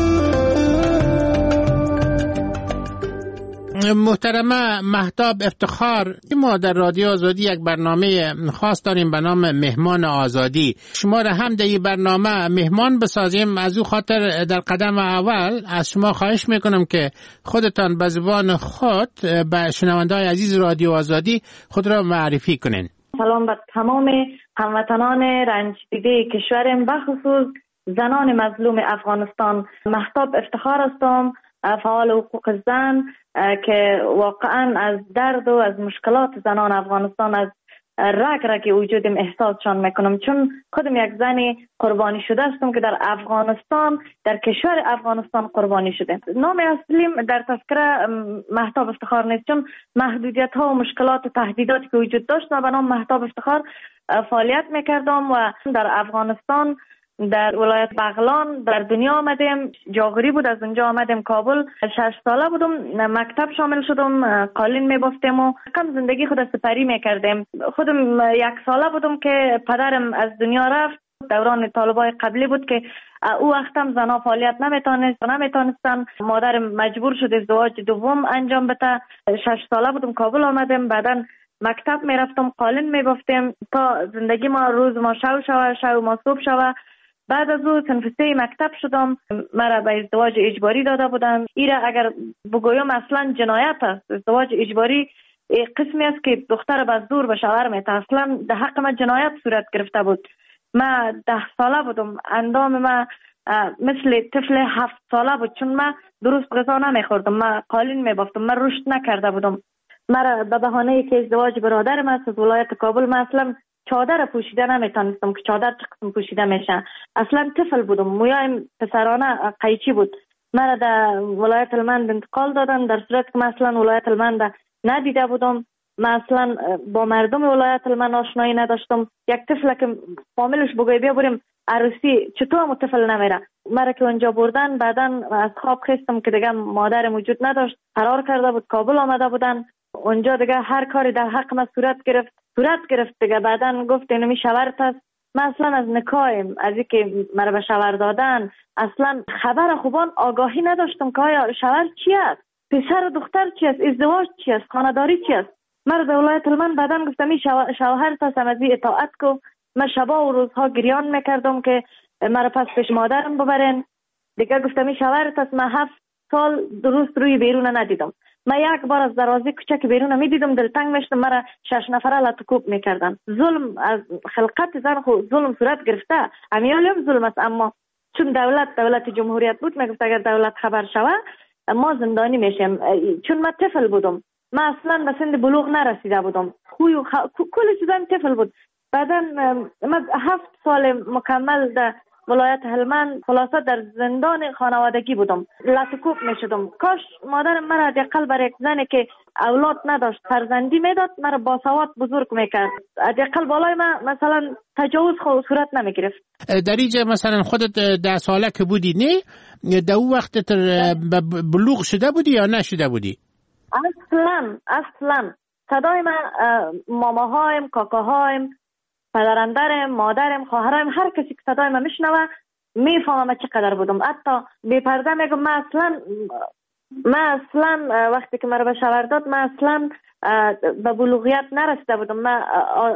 محترمه مهتاب افتخار، ما در رادیو آزادی یک برنامه خاص داریم به نام مهمان آزادی. شما را هم در این برنامه مهمان بسازیم. از او خاطر در قدم اول از شما خواهش میکنم که خودتان به زبان خود به شنونده‌های عزیز رادیو آزادی خود را معرفی کنین. سلام بر تمام هموطنان رنج دیده کشورم، بخصوص زنان مظلوم افغانستان. مهتاب افتخار هستم، فعال حقوق زن که واقعا از درد و از مشکلات زنان افغانستان، از رگ رگ وجودم احساسشان میکنم، چون خودم یک زن قربانی شده هستم که در افغانستان، در کشور افغانستان قربانی شده. نام اصلیم در تذکره مهتاب افتخار نیست، چون محدودیت ها و مشکلات و تهدیداتی که وجود داشت و به نام مهتاب افتخار فعالیت میکردم و در افغانستان در ولایت بغلان در دنیا آمدیم. جاغوری بود، از اونجا آمدیم کابل. شش ساله بودم، مکتب شامل شدم، قالین میبافتیم و کم زندگی خود سپری میکردیم. خودم یک ساله بودم که پدرم از دنیا رفت. دوران طالبای قبلی بود که او وقتم زنا فعالیت نمیتونست نمیتونستن مادرم مجبور شد ازدواج دوم انجام بده. شش ساله بودم کابل آمدیم، بعدن مکتب میرفتم، قالین میبافتیم تا زندگی ما روز ما شو شوه شو ما صبح شوه. بعد از او صنف سه مکتب شدم، مرا به ازدواج اجباری داده بودن. ایره اگر بگویم اصلا جنایت است. ازدواج اجباری قسمی است که دختر به زور به شوهر میته. اصلا در حق من جنایت صورت گرفته بود. من ده ساله بودم، اندام من مثل طفل هفت ساله بود، چون من درست غذا نمیخوردم، من قالین میبافتم، من رشد نکرده بودم. مرا به بهانه ای که ازدواج برادرم است از ولایت کابل، من اصلا چادر پوشیده نمیتونستم که چادر چه قسم پوشیده میشه. اصلا طفل بودم، مویایم پسرانه قیچی بود. مرا در ولایت هلمند انتقال دادن، در صورت که من اصلا ولایت هلمند ندیده بودم. من اصلا با مردم ولایت هلمند آشنایی نداشتم. یک طفل که فامیلش بگوی بیا بریم عروسی، چطور هم طفل نمیره. مرا که اونجا بردن، بعدا از خواب خستم که دیگه مادرم وجود نداشت، قرار کرده بود کابل آمده بودن. اونجا دیگه هر کاری در حق من صورت گرفت صورت گرفت دیگه. بعدن گفت اینو می شوهرت است. من اصلا از نکایم، از اینکه مرا به شوهر دادن اصلا خبر خوبان آگاهی نداشتم که آیا شوهر چی است، پسر و دختر چی است، ازدواج چی است، خانه‌داری چی است. مرد ولایت هلمند بعدن گفتم این شوهر تا سمزی اطاعت کو. من شبا و روزها گریان میکردم که مرا پس پیش مادرم ببرن. دیگه گفتم این شوهر تا من هفت سال درست روی بیرون ندیدم. من یک بار از دروازه کوچک بیرون میدیدم دلتنگ میشدم. مرا شش نفره لطکوب میکردن. ظلم از خلقت زن خو ظلم صورت گرفته. امیالیم ظلم است، اما چون دولت دولت جمهوریت بود میگفت اگر دولت خبر شوه ما زندانی میشیم. چون من طفل بودم، من اصلا به سن بلوغ نرسیده بودم، خوی و خ... کل چیزام طفل بود. بعدا من هفت سال مکمل در ولایت هلمند خلاصه در زندان خانوادگی بودم، لطکوب میشدم. کاش مادرم مرا حداقل برای یک زنی که اولاد نداشت فرزندی میداد، مرا باسواد بزرگ میکرد. حداقل بالای من مثلا تجاوز خود صورت نمیگرفت. در اینجا مثلا خودت ده ساله که بودی نه در اون وقت تر بلوغ شده بودی یا نشده بودی؟ اصلا اصلا صدای من ماماهایم، کاکاهایم، پدرندرم، مادرم، خواهرم، هر کسی که صدای من میشنوه میفهمه من چقدر بودم. حتی بی پرده میگم من اصلا من اصلا وقتی که مرا به شوهر داد من اصلا به بلوغیت نرسیده بودم. من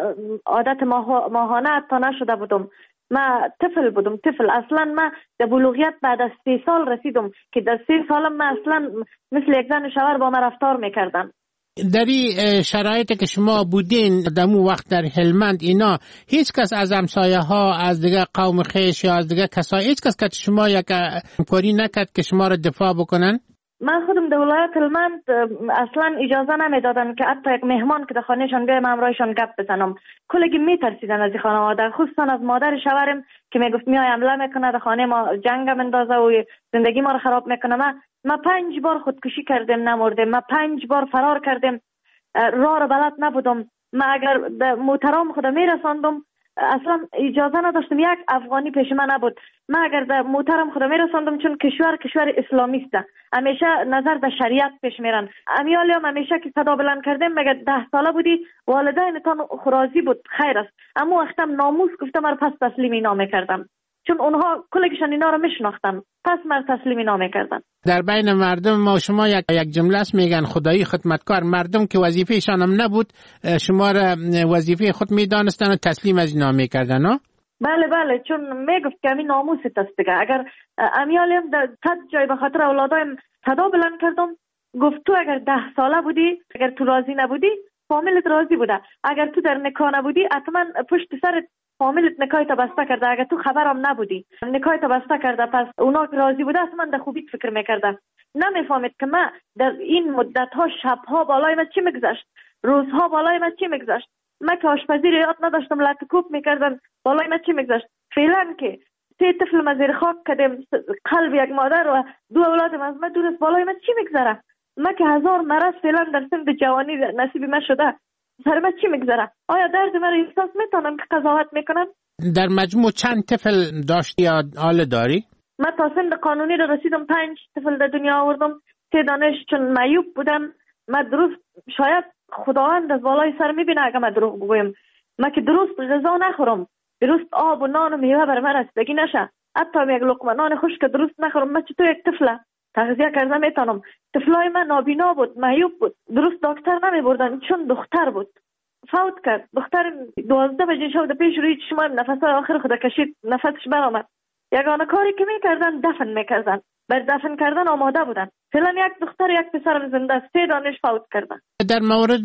عادت ماهانه حتی نشده بودم. من طفل بودم، طفل. اصلا من در بلوغیت بعد از سی سال رسیدم که در سی سالم من اصلا مثل یک زن شوهر با من رفتار میکردن. در این شرایطی که شما بودین در اون وقت در هلمند اینا هیچ کس از همسایه ها از دیگه قوم خیش یا از دیگه کسا هیچ کس که شما یک همکاری نکرد که شما را دفاع بکنن؟ من خودم در ولایت هلمند اصلا اجازه نمیدادن که حتی یک مهمان که در خانهشان بیایم همراهشان گپ بزنم. کلگی میترسیدن از این خانواده، خصوصا از مادر شوهرم که میگفت میای حمله میکنه در خانه ما، جنگ اندازه و زندگی ما رو خراب میکنه. من ما پنج بار خودکشی کردم نمردم، ما پنج بار فرار کردم، راه رو بلد نبودم. من اگر محترم خودم میرساندم اصلا اجازه نداشتم یک افغانی پیش من نبود. من اگر در محترم خودم میرساندم چون کشور کشور اسلامی است، همیشه نظر در شریعت پیش میرن. امیالی هم همیشه که صدا بلند کردم مگه ده ساله بودی والدینتان خراجی بود خیر است، اما وقتم ناموس گفتم مر پس تسلیم اینا میکردم چون اونها کلگشان اینا رو میشناختن، پس مر تسلیم اینا میکردن. در بین مردم ما شما یک یک جمله است میگن خدایی خدمتکار، مردم که وظیفهشان هم نبود شما را وظیفه خود میدانستن و تسلیم از اینا میکردن ها؟ بله بله، چون میگفت که همین ناموست است دیگه. اگر امیالیم در صد جای به خاطر اولادایم صدا بلند کردم، گفت تو اگر ده ساله بودی، اگر تو راضی نبودی فامیلت راضی بوده، اگر تو در نکاح نبودی حتما پشت سرت فامیلت نکاحت بسته کرده، اگر تو خبرم نبودی نکاحت بسته کرده، پس اونا راضی بوده اصلا در خوبیت فکر میکرده. نمیفهمید که من در این مدت ها شبها بالای من چی میگذشت، روزها بالای من چی میگذشت. من که آشپزی رو یاد نداشتم لطکوب میکردن، بالای من چی میگذشت. فعلا که سه طفل ما زیر خاک کردم، قلب یک مادر و دو اولادم از من دور است، بالای من چی میگذره. من که هزار مرض فعلا در سن جوانی نصیب من شده، سر من چی میگذره. آیا درد من رو احساس میتونم که قضاوت میکنم؟ در مجموع چند طفل داشتی یا حال داری؟ من تا سن قانونی رو رسیدم پنج طفل در دنیا آوردم. سه دانش چون معیوب بودن. من درست شاید خداوند از بالای سر میبینه اگه من دروغ بگویم. من که درست غذا نخورم، درست آب و نان و میوه بر من رسیدگی نشه، حتی یک لقمه نان خشک درست نخورم، من چطور یک طفله تغذیه کردن میتونم؟ طفلای من نابینا بود، معیوب بود، درست دکتر نمی بردن چون دختر بود. فوت کرد دختر. دوازده بجه شب پیش روی چشمایم نفس آخر خود کشید، نفسش برآمد. یگانه کاری که میکردن دفن میکردن، بر دفن کردن آماده بودن. فعلا یک دختر یک پسر زنده است، سه دانش فوت کردن. در مورد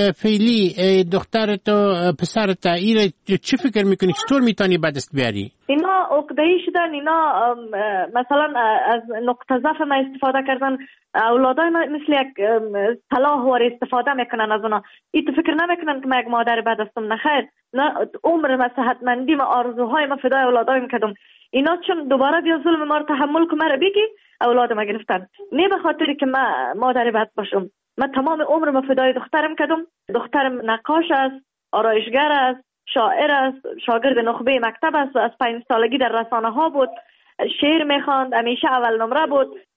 فعلی دخترت و پسرت ایره چی فکر میکنی؟ چطور میتونی به دست بیاری؟ اینا عقده‌ای شدن، اینا مثلا از نقطه ضعف ما استفاده کردن. اولادای ما مثل یک سلاح وار استفاده میکنن از اونا. این تو فکر نمیکنن که ما یک مادر بد هستم، نه خیر، نه عمر ما، صحتمندی ما، آرزوهای ما فدای اولادایم کردم. اینا چون دوباره بیا ظلم ما رو تحمل که مرا بگی اولاد ما گرفتن، نه به خاطری که ما مادر بد باشم. من تمام عمر ما فدای دخترم کردم. دخترم نقاش است، آرایشگر است، شاعر است، شاگرد نخبه مکتب است و از پنج سالگی در رسانه ها بود، شعر میخواند، همیشه اول نمره بود.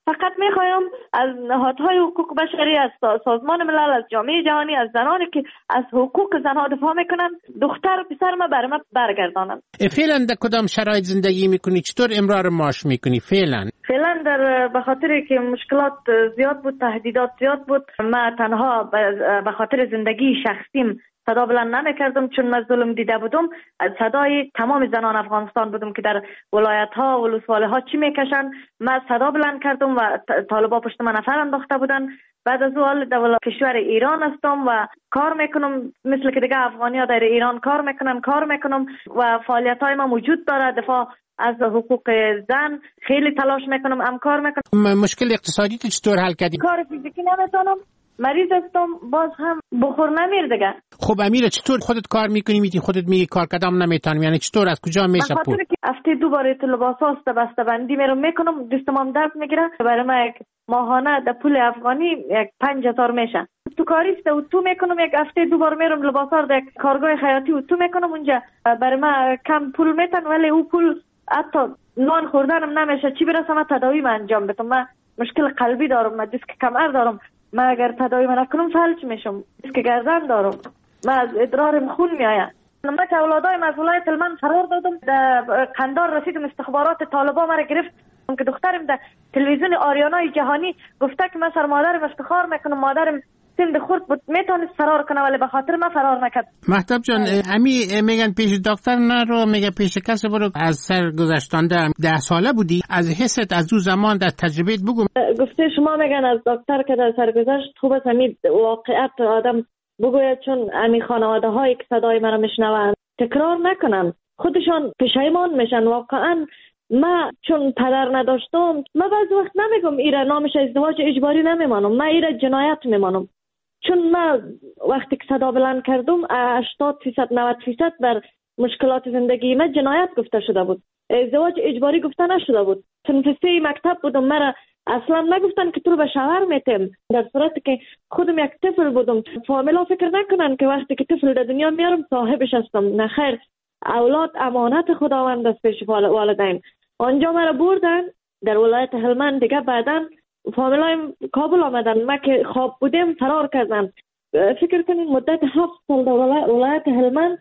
فقط میخوایم از نهادهای حقوق بشری، از سازمان ملل، از جامعه جهانی، از زنانی که از حقوق زنها دفاع میکنن دختر و پسر ما بر ما برگردانند. فعلا در کدام شرایط زندگی میکنی؟ چطور امرار معاش میکنی فعلا؟ فعلا در به خاطر که مشکلات زیاد بود، تهدیدات زیاد بود، ما تنها به خاطر زندگی شخصیم صدا بلند نمیکردم، چون من ظلم دیده بودم. صدای تمام زنان افغانستان بودم که در ولایت ها و ولسوالی ها چی میکشن. من صدا بلند کردم و طالبا پشت من نفر انداخته بودن. بعد از اون در کشور ایران هستم و کار میکنم مثل که دیگه افغانی ها در ایران کار میکنن کار میکنم و فعالیت های ما موجود داره. دفاع از حقوق زن خیلی تلاش میکنم، هم کار میکنم. مشکل اقتصادی تو چطور حل کردی؟ کار فیزیکی نمیتونم، مریض هستم، باز هم بخور نمیر دیگه. خب امیره چطور خودت کار میکنی؟ میتی خودت میگی کار کردم نمیتونم، یعنی چطور از کجا میشه پول؟ من هفته دو بار لباس هاست بسته بندی میرم میکنم، دستم هم درد میگیره. برای من یک ماهانه در پول افغانی یک پنج هزار میشه. تو کاریست و تو میکنم، یک هفته دو بار میرم لباس ها در کارگاه خیاطی و تو میکنم. اونجا برای من کم پول میتن، ولی او پول حتی نان خوردنم نمیشه، چی برسم تداوی من انجام بدم. من مشکل قلبی دارم، من دیسک کمر دارم. من اگر تداوی من نکنم فلج میشم. دیسک گردن دارم، من از ادرارم خون میآید. من که اولادای از ولایت هلمند فرار دادم، در قندار رسیدم، استخبارات طالبا مرا گرفت که دخترم در تلویزیون آریانای جهانی گفته که من سر مادرم افتخار میکنم، مادرم سند خورد بود میتونست فرار کنه ولی به خاطر من فرار نکرد. مهتاب جان، امی میگن پیش دکتر نرو، میگه پیش کسی برو. از سر گذشتانده ده ساله بودی، از حست از اون زمان در تجربهت بگو. گفته شما میگن از دکتر که در سر گذشت خوب است همین واقعیت آدم بگوید، چون امی خانواده هایی که صدای مرا میشنوند تکرار نکنن، خودشان پشیمان میشن. واقعا ما چون پدر نداشتم، ما بعضی وقت نمیگم ایره نامش ازدواج اجباری نمیمانم، ما ایره جنایت میمانم. چون ما وقتی که صدا بلند کردم هشتاد فیصد نود فیصد بر مشکلات زندگی ما جنایت گفته شده بود، ازدواج اجباری گفته نشده بود. تنفسی مکتب بودم، مرا اصلا نگفتن که تو به شوهر میتم، در صورتی که خودم یک طفل بودم. فامیلا فکر نکنن که وقتی که طفل در دنیا میارم صاحبش هستم، نه خیر، اولاد امانت خداوند است پیش والدین. آنجا مرا بردن در ولایت هلمند، دیگه بعدن فامیلایم کابل آمدن، ما که خواب بودیم فرار کردن. فکر کنین مدت هفت سال در ولایت هلمند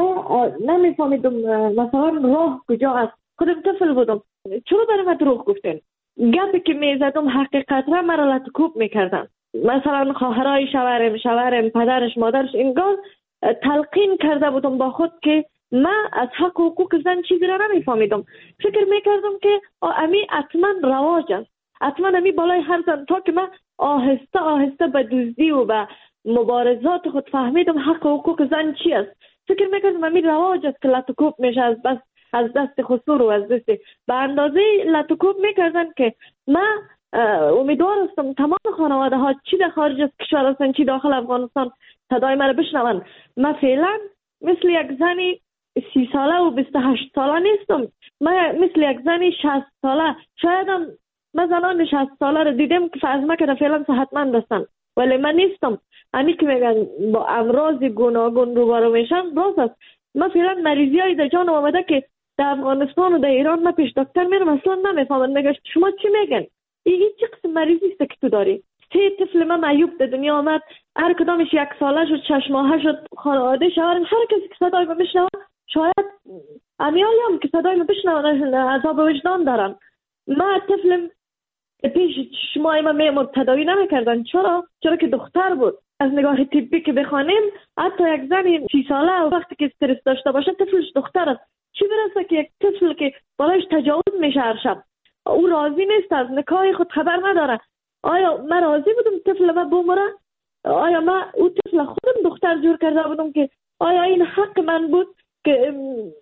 ما نمیفهمیدم مثلا راه کجا است، خودم طفل بودم. چرا برای من دروغ گفتین؟ گپی که میزدم حقیقت را مرا لطکوب میکردن. مثلا خواهرای شوهرم، شوهرم، پدرش، مادرش، انگار تلقین کرده بودم با خود که من از حق و حقوق زن چیزی را نمیفهمیدم. فکر میکردم که امی حتما رواج است، حتما امی بالای هر زن. تا که من آهسته آهسته به دزدی و به مبارزات خود فهمیدم حق و حقوق زن چی است. فکر میکردم امی رواج است که لطکوب میشه از بس از دست خسور و از دست به اندازه لطکوب میکردن که من امیدوار هستم تمام خانواده ها چی در خارج از کشور هستن چی داخل افغانستان صدای من بشنون. من فعلا مثل یک زنی سی ساله و بیست و هشت ساله نیستم، من مثل یک زنی شصت ساله، شاید هم من زنان شصت ساله رو دیدم که از ما که فعلا صحتمند هستن، ولی من نیستم. همی که میگن با امراض گوناگون روبرو میشن راست است. من فعلا مریضی های در جانم آمده که در افغانستان و در ایران من پیش دکتر میرم اصلا نمیفهمم. میگه شما چی میگن؟ این چه قسم مریضی است که تو داری؟ سه طفل من معیوب در دنیا آمد، هر کدامش یک ساله شد، شش ماهه شد، خانواده شوهرم هر کسی که صدای من بشنوه، شاید امیالی هم که صدای من بشنوه عذاب وجدان دارن. من طفلم پیش شما من میمون تداوی نمیکردن. چرا؟ چرا که دختر بود. از نگاه طبی که بخوانیم حتی یک زن سی ساله وقتی که استرس داشته باشه طفلش دختر است، چی برسه که یک طفل که بالایش تجاوز میشه هر شب، او راضی نیست، از نکاح خود خبر نداره. آیا من راضی بودم طفل من بمره؟ آیا من او طفل خودم دختر جور کرده بودم که آیا این حق من بود که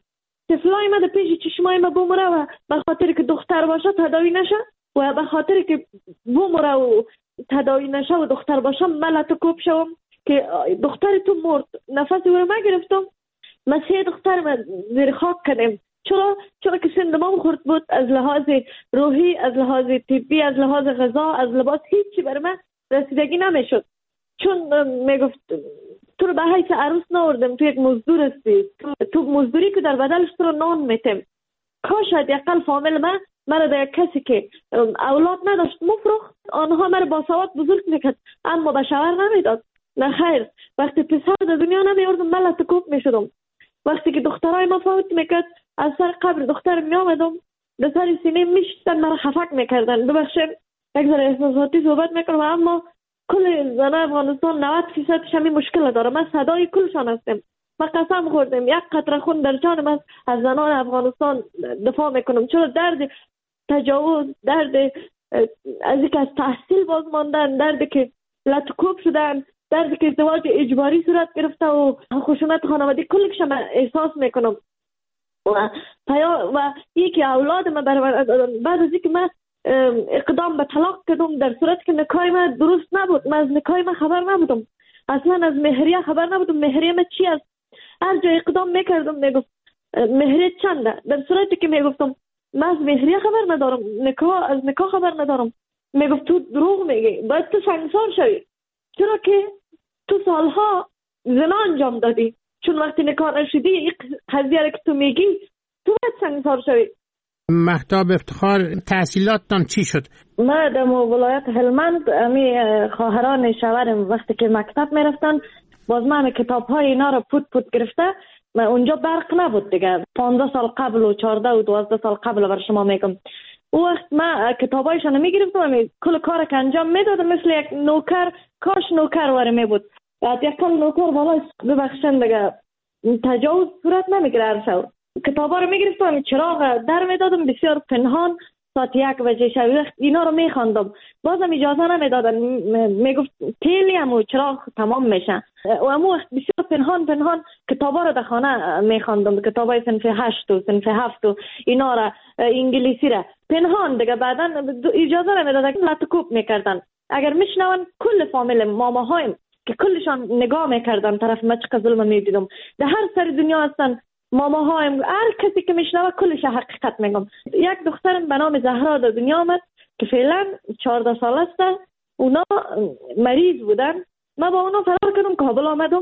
طفلای من در پیش چشمای من بمره و به خاطر که دختر باشه تداوی نشه و به خاطر که بمره و تداوی نشه و دختر باشم من لطکوب شوم که دختر تو مرد، نفسی رو من گرفتم. من سه دختر من زیر خاک کردم. چرا؟ چرا که سند ما خورد بود، از لحاظ روحی، از لحاظ طبی، از لحاظ غذا، از لباس، هیچی بر من رسیدگی نمیشد. چون میگفت تو رو به حیث عروس نوردم، تو یک مزدور هستی، تو, تو مزدوری که در بدلش تو رو نان میتم. کاش حداقل فامیل من مرا در کسی که اولاد نداشت مفروخت، آنها مرا با سواد بزرگ میکرد اما به شوهر نمیداد. نه خیر، وقتی پسر در دنیا نمیوردم من لطکوب میشدم. وقتی که دخترای ما فوت میکرد از سر قبر دختر میامدم در سر سینه میشتن مرا خفک میکردن. ببخشید یک ذره احساساتی صحبت میکنم اما کل زنای افغانستان نود فیصدش همین مشکل داره. من صدای کلشان هستم. من قسم خوردم یک قطره خون در جانم از از زنان افغانستان دفاع میکنم، چرا درد تجاوز، درد از اینکه از تحصیل باز ماندن، درد که لطکوب شدن، درد که ازدواج اجباری صورت گرفته و خشونت خانوادگی کلش من احساس میکنم. و پیا و یکی اولاد من بعد از اینکه من اقدام به طلاق کردم در صورت که نکاح من درست نبود، من از نکاح من خبر نبودم، اصلا از مهریه خبر نبودم، مهریه من چی است. هر جا اقدام میکردم میگفت مهریه چنده، در صورتی که میگفتم من از مهریه خبر ندارم، نکاح از نکاح خبر ندارم، میگفت تو دروغ میگی، باید تو سنگسار شوی، چرا که تو سالها زنا انجام دادی، چون وقتی نکاح نشدی این قضیه که تو میگی تو باید سنگسار شوی. مهتاب افتخار، تحصیلاتتان چی شد؟ من در ولایت هلمند امی خواهران شوهرم وقتی که مکتب میرفتن باز من کتاب های اینا رو پوت پوت گرفته، من اونجا برق نبود دیگه، پانزده سال قبل و چهارده و دوازده سال قبل بر شما میگم. او وقت من کتابایشان میگرفتم، کل کار که انجام میدادم مثل یک نوکر، کاش نوکر واره می بود. یک کل نوکر بالا ببخشن دیگه تجاوز صورت نمیگیره هر شو. کتابا رو میگرفتم، چراغ در میدادم بسیار پنهان، ساعت یک بجه شب وقت اینا رو میخواندم، بازم اجازه نمیدادن، میگفت تیلی هم چراغ تمام میشه و امو وقت بسیار پنهان پنهان کتابا رو در خانه میخواندم، کتابای صنف هشت و صنف هفت و اینا را انگلیسی را پنهان دیگه. بعدا اجازه نمیدادن، لطکوب میکردن. اگر میشنون کل فامیل ماماهایم که کلشان نگاه میکردن طرف ما چقدر ظلم میدیدم، در هر سر دنیا هستن ماماهایم، هر کسی که میشنوه کلش حقیقت میگم. یک دخترم به نام زهرا در دنیا آمد که فعلا چهارده سال است، اونا مریض بودن، من با اونا فرار کردم کابل آمدم،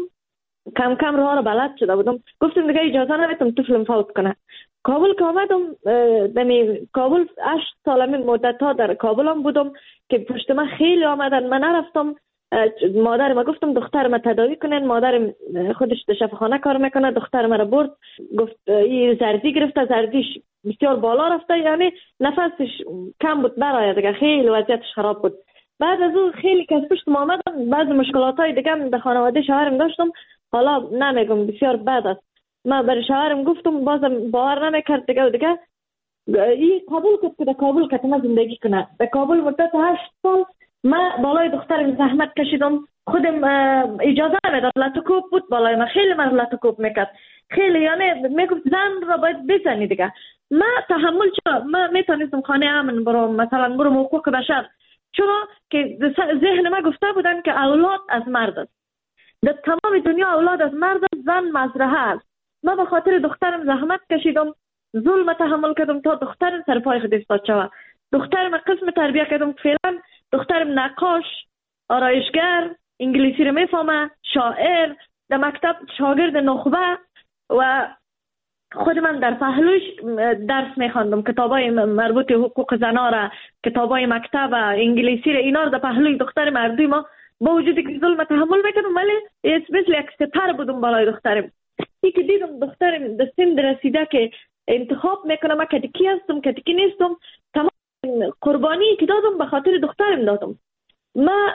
کم کم راه رو بلد شده بودم، گفتم دیگه اجازه نمیتم طفلم فوت کنه. کابل که آمدم، دمی کابل هشت سال من مدت ها در کابل هم بودم که پشت من خیلی آمدن، من نرفتم. مادر ما گفتم دختر ما تداوی کنن، مادر خودش در شفاخانه کار میکنه، دختر ما رو برد، گفت این زردی گرفته، زردیش بسیار بالا رفته، یعنی نفسش کم بود برای دیگه، خیلی وضعیتش خراب بود. بعد از اون خیلی کس پشت ما آمدن، بعض مشکلات های دیگه در خانواده شوهرم داشتم، حالا نمیگم بسیار بد است. من برای شوهرم گفتم، بازم باور نمیکرد دیگه و دیگه این قبول کرد که در کابل که ما زندگی کنه. در کابل مدت هشت سال من بالای دخترم زحمت کشیدم، خودم اجازه نمیداد، لطکوب بود بالای من، خیلی من لطکوب میکرد، خیلی یعنی میگفت زن را باید بزنی دیگه. من تحمل چرا؟ من میتونستم خانه امن برام، مثلا برام حقوق بشر، چرا که ذهن من گفته بودن که اولاد از مرد است، در تمام دنیا اولاد از مرد است، زن مزرعه است. من به خاطر دخترم زحمت کشیدم، ظلم تحمل کردم تا دخترم سر پای خود ایستاد شود. دخترم قسم تربیت کردم، فعلا دخترم نقاش، آرایشگر، انگلیسی رو میفهمه، شاعر، در مکتب شاگرد نخبه و خود من در پهلوش درس میخواندم، کتابای مربوط به حقوق زنا را، کتابای مکتب و انگلیسی را، اینا رو در پهلوی دختر مردوی ما با وجودی که ظلم تحمل میکردم ولی مثل یک ستر بودم بالای دخترم. ای که دیدم دخترم در سن رسیده که انتخاب میکنم من کدکی هستم کدکی نیستم، تمام قربانی که دادم به خاطر دخترم دادم. من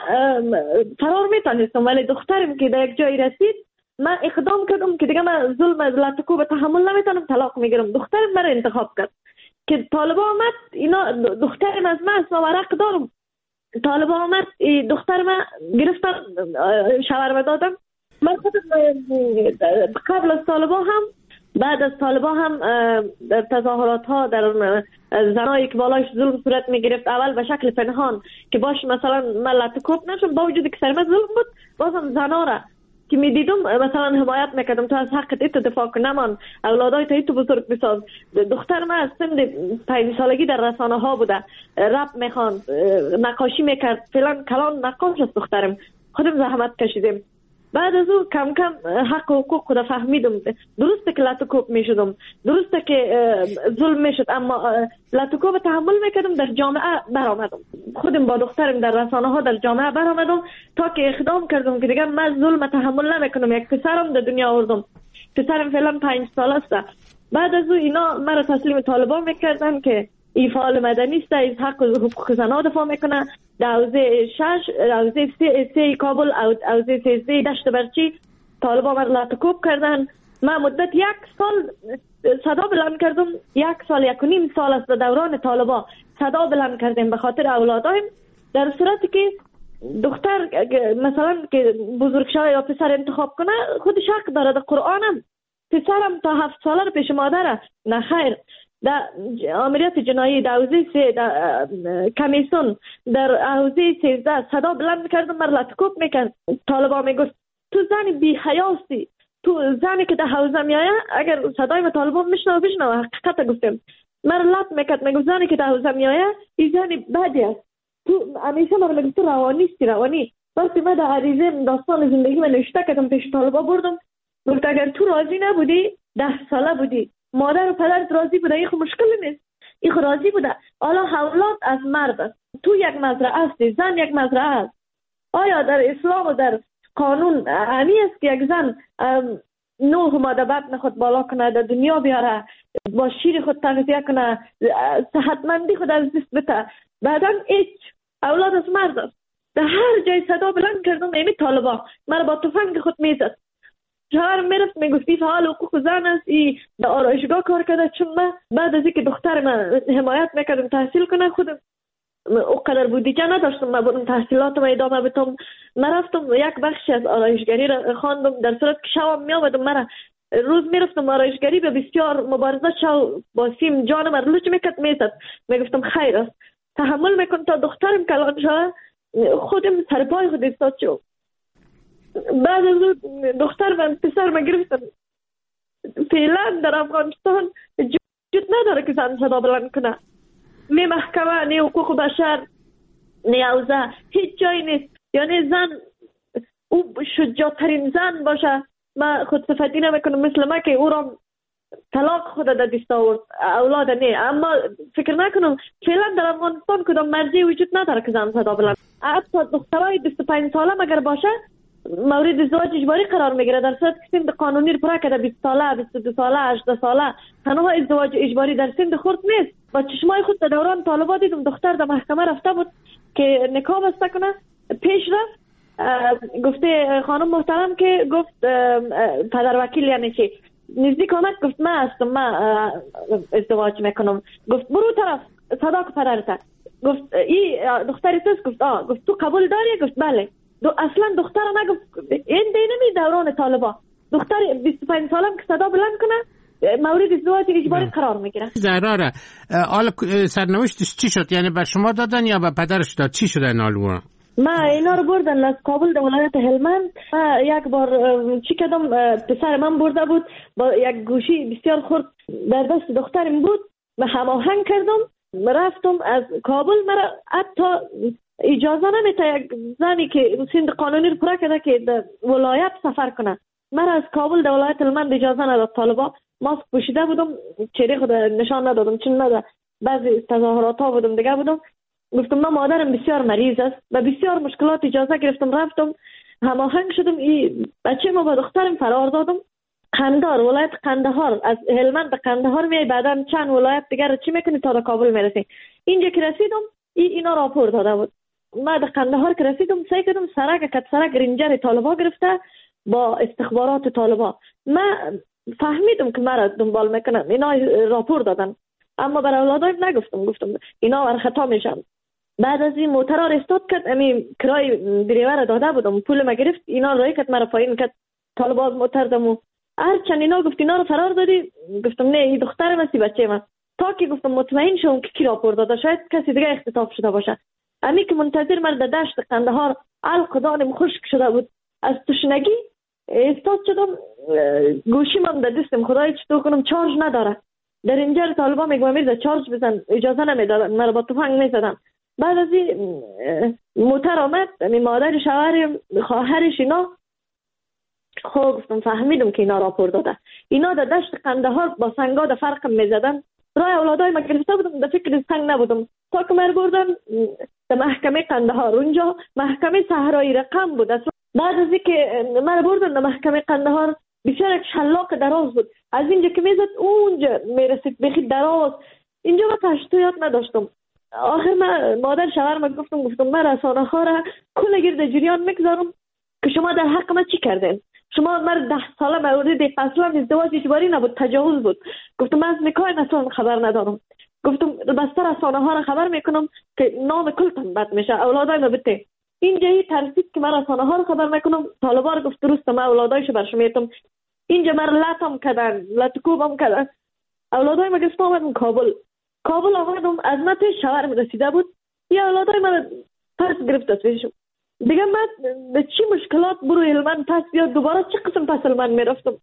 فرار میتونستم ولی دخترم که در یک جایی رسید من اقدام کردم که دیگه من ظلم لطکوب تحمل نمیتونم، طلاق میگیرم. دخترم مرا انتخاب کرد که طالبا آمد، اینا دخترم از من است، من ورق دارم. طالبا آمد دختر من گرفتن شاورما دادم. من خودم قبل از طالبا هم بعد از طالبا هم در تظاهرات ها در زنایی که بالایش ظلم صورت می گرفت، اول به شکل پنهان که باش مثلا من لطکوب نشم، با وجودی که سر من ظلم بود بازم زنا را که می دیدم مثلا حمایت میکردم، تو از حقت ایتو دفاع کن، نمان اولادای تو ایتو بزرگ بساز. دختر من از سن پنج سالگی در رسانه ها بوده، رپ میخواند، نقاشی میکرد، فعلا کلان نقاش است دخترم. خودم زحمت کشیدیم. بعد از او کم کم حق و حقوق خود فهمیدم. درسته که لاتوکوب میشدم، درسته که ظلم میشد، اما لاتوکوب تحمل میکردم. در جامعه برآمدم، خودم با دخترم در رسانه ها در جامعه برآمدم تا که اقدام کردم که دیگه من ظلم تحمل نمیکنم. یک پسرم در دنیا آوردم، پسرم فعلا پنج سال است. بعد از او اینا مرا تسلیم طالبان میکردن که ای فعال مدنی است، از حق و حقوق زنان دفاع میکنه. در حوزه شش، حوزه سه, سه کابل، حوزه سیزده دشت برچی طالبان مرا لاتوکوب کردن. من مدت یک سال صدا بلند کردم، یک سال یک و نیم سال است دوران طالبان صدا بلند کردیم به خاطر اولادایم. در صورتی که دختر مثلا که بزرگ شوه یا پسر انتخاب کنه خودش حق داره. در قرآن هم پسرم تا هفت ساله رو پیش مادره، نه خیر. در آمریت جنایی در حوزه سه در کمیسون در حوزه سیزده صدا بلند کردم، مر لاتوکوب میکرد. طالبان میگفت تو زن بی حیاسی، تو زنی که در حوزه میایه اگر صدای ما طالبان میشنوه بشنوه. حقیقت گفتم مر لات میکرد، میگفت زنی که در حوزه میایه این زنی بدی است. تو همیشه من میگفت تو روانیستی روانی. وقتی من در عریضه داستان زندگی من نوشته کردم پیش طالبان بردم، گفت اگر تو راضی نبودی ده ساله بودی، مادر و پدرت راضی بوده، این خو مشکل نیست، این خو راضی بوده. حالا اولاد از مرد است، تو یک مزرعه هستی، زن یک مزرعه است. آیا در اسلام و در قانون همی است که یک زن نوح ماده بطن خود بالا کنه، در دنیا بیاره، با شیر خود تغذیه کنه، صحتمندی خود از دست بده؟ بعدا هیچ، اولاد از مرد است. در هر جای صدا بلند کردم ایمی طالبان مرا با تفنگ خود میزد. شوهرم میرفت میگفتی فعال حقوق زن است، ای در آرایشگاه کار کرده. چون من بعد از اینکه دختر من حمایت میکردم تحصیل کنه، خودم اونقدر بودجه نداشتم من برم تحصیلاتم ادامه بدم. من رفتم یک بخشی از آرایشگری را خواندم، در صورت که شبم میآمدم مرا روز میرفتم آرایشگری به بسیار مبارزه شو با سیم جانم را لوچ میکرد میزد. میگفتم خیر است تحمل میکن تا دخترم کلان شد. خودم سر پای خود ایستاد شد. بعد از دختر من پسر من گرفتم. فعلا در افغانستان جد نداره که زن صدا بلند کنه. نه محکمه، نه حقوق بشر، نه حوزه، هیچ جایی نیست. یعنی زن او شجاعترین زن باشه. من خود صفتی نمیکنم مثل من که او را طلاق خود در دست آورد، اولاد نه. اما فکر نکنم فعلا در افغانستان کدام مرجعی وجود نداره که زن صدا بلند. حتی دخترای بیست و پنج ساله مگر باشه مورد ازدواج اجباری قرار میگیره. در صورت که سن قانونی رو پورا کرده بیست ساله، بیست و دو ساله، هجده ساله، تنها ازدواج اجباری در سن خرد نیست. با چشمای خود در دوران طالبان دیدم دختر در محکمه رفته بود که نکاح بسته کنه، پیش رفت گفته خانم محترم که گفت پدر وکیل یعنی چی نزدیک آمد، گفت من هستم، من ازدواج میکنم. گفت برو طرف صدا که پدرت. گفت ای دختری توست؟ گفت آه. گفت تو قبول داری؟ گفت بله. دو اصلا دختر نگفت. این دینمی دوران طالبان دختر بیست و پنج سالم که صدا بلند کنه مورد ازدواج اجباری قرار میگیره. زهرا حالا سرنوشتش چی شد؟ یعنی به شما دادن یا به پدرش داد؟ چی شده این الگو؟ ما اینا رو بردن از کابل در ولایت هلمند. یک بار چی کردم، پسر من برده بود با یک گوشی بسیار خرد در دست دخترم بود و هماهنگ کردم رفتم از کابل. مرا حتی اجازه نمیده یک زنی که سن قانونی رو پورا کرده که در ولایت سفر کنه. مرا از کابل در ولایت هلمند اجازه نداد طالبا. ماسک پوشیده بودم، چهره خود نشان ندادم چون نه بعضی تظاهرات ها بودم دیگه بودم. گفتم من مادرم بسیار مریض است و بسیار مشکلات. اجازه گرفتم رفتم هماهنگ شدم. این بچه ما با دخترم فرار دادم. قندهار، ولایت قندهار، از هلمند به قندهار میای بعدن چند ولایت دیگر چی میکنی تا در کابل میرسی. اینجا که رسیدم این اینا راپور داده بود. ما در قندهار که رسیدم سعی کردم سرک کت سرک رنجر طالبا گرفته با استخبارات طالبا. من فهمیدم که مرا دنبال میکنن، اینا راپور دادن اما برای اولادایم نگفتم. گفتم اینا ور خطا میشن. بعد از این موتر را استاد کرد، امی کرای دریور داده بودم، پول ما گرفت، اینا رای کرد مرا پایین کرد. طالبا از موتر دمو هرچند اینا گفت اینا رو فرار دادی. گفتم نه این دخترم است بچه من. تا که گفتم مطمئن شوم که کی راپور داده، شاید کسی دیگه اختطاف شده باشه. امی که منتظر من در دشت قندهار القدانم خشک شده بود از تشنگی استاد شدم. گوشی من در دستم خدای چطور کنم چارج نداره. در اینجا طالبا میگم میرزا چارج بزن، اجازه نمیدادن، مرا با تفنگ میزدن. بعد از این موتر آمد، می مادر شوهر خواهرش اینا خب گفتم فهمیدم که اینا راپور داده. اینا در دشت قندهار با سنگا در فرق میزدن. رای اولادای ما گرفته بودم، در فکر سنگ نبودم تا که من بردن در محکمه قندهار. اونجا محکمه صحرایی رقم بود. بعد از اینکه من بردن در محکمه قندهار بسیار یک شلاق دراز بود، از اینجا که میزد اونجا میرسید بخی دراز. اینجا من تشتیات نداشتم. آخر من مادر شوهرم گفتم گفتم من رسانه ها را کل گرد جریان میگذارم که شما در حق من چی کردین. شما من ده ساله مورد اصلا ازدواج اجباری نبود، تجاوز بود. گفتم من از نکاح اصلا خبر ندارم. گفتم بستر رسانه ها را خبر میکنم که نام کلتان بد میشه، اولادای ما بته. اینجا هی ترسید که من رسانه ها را خبر میکنم. طالبان گفت درست من اولادایشو برشمیتم. اینجا من لطم کردن، لطکوبم کردن. اولادای ما گفت آمدم کابل. کابل آمدم از من توی شوهرم رسیده بود. یا اولادای من پس گرفت ازشون. دیگه من به چی مشکلات برو هلمند پس بیاد دوباره چه قسم پس هلمند میرفتم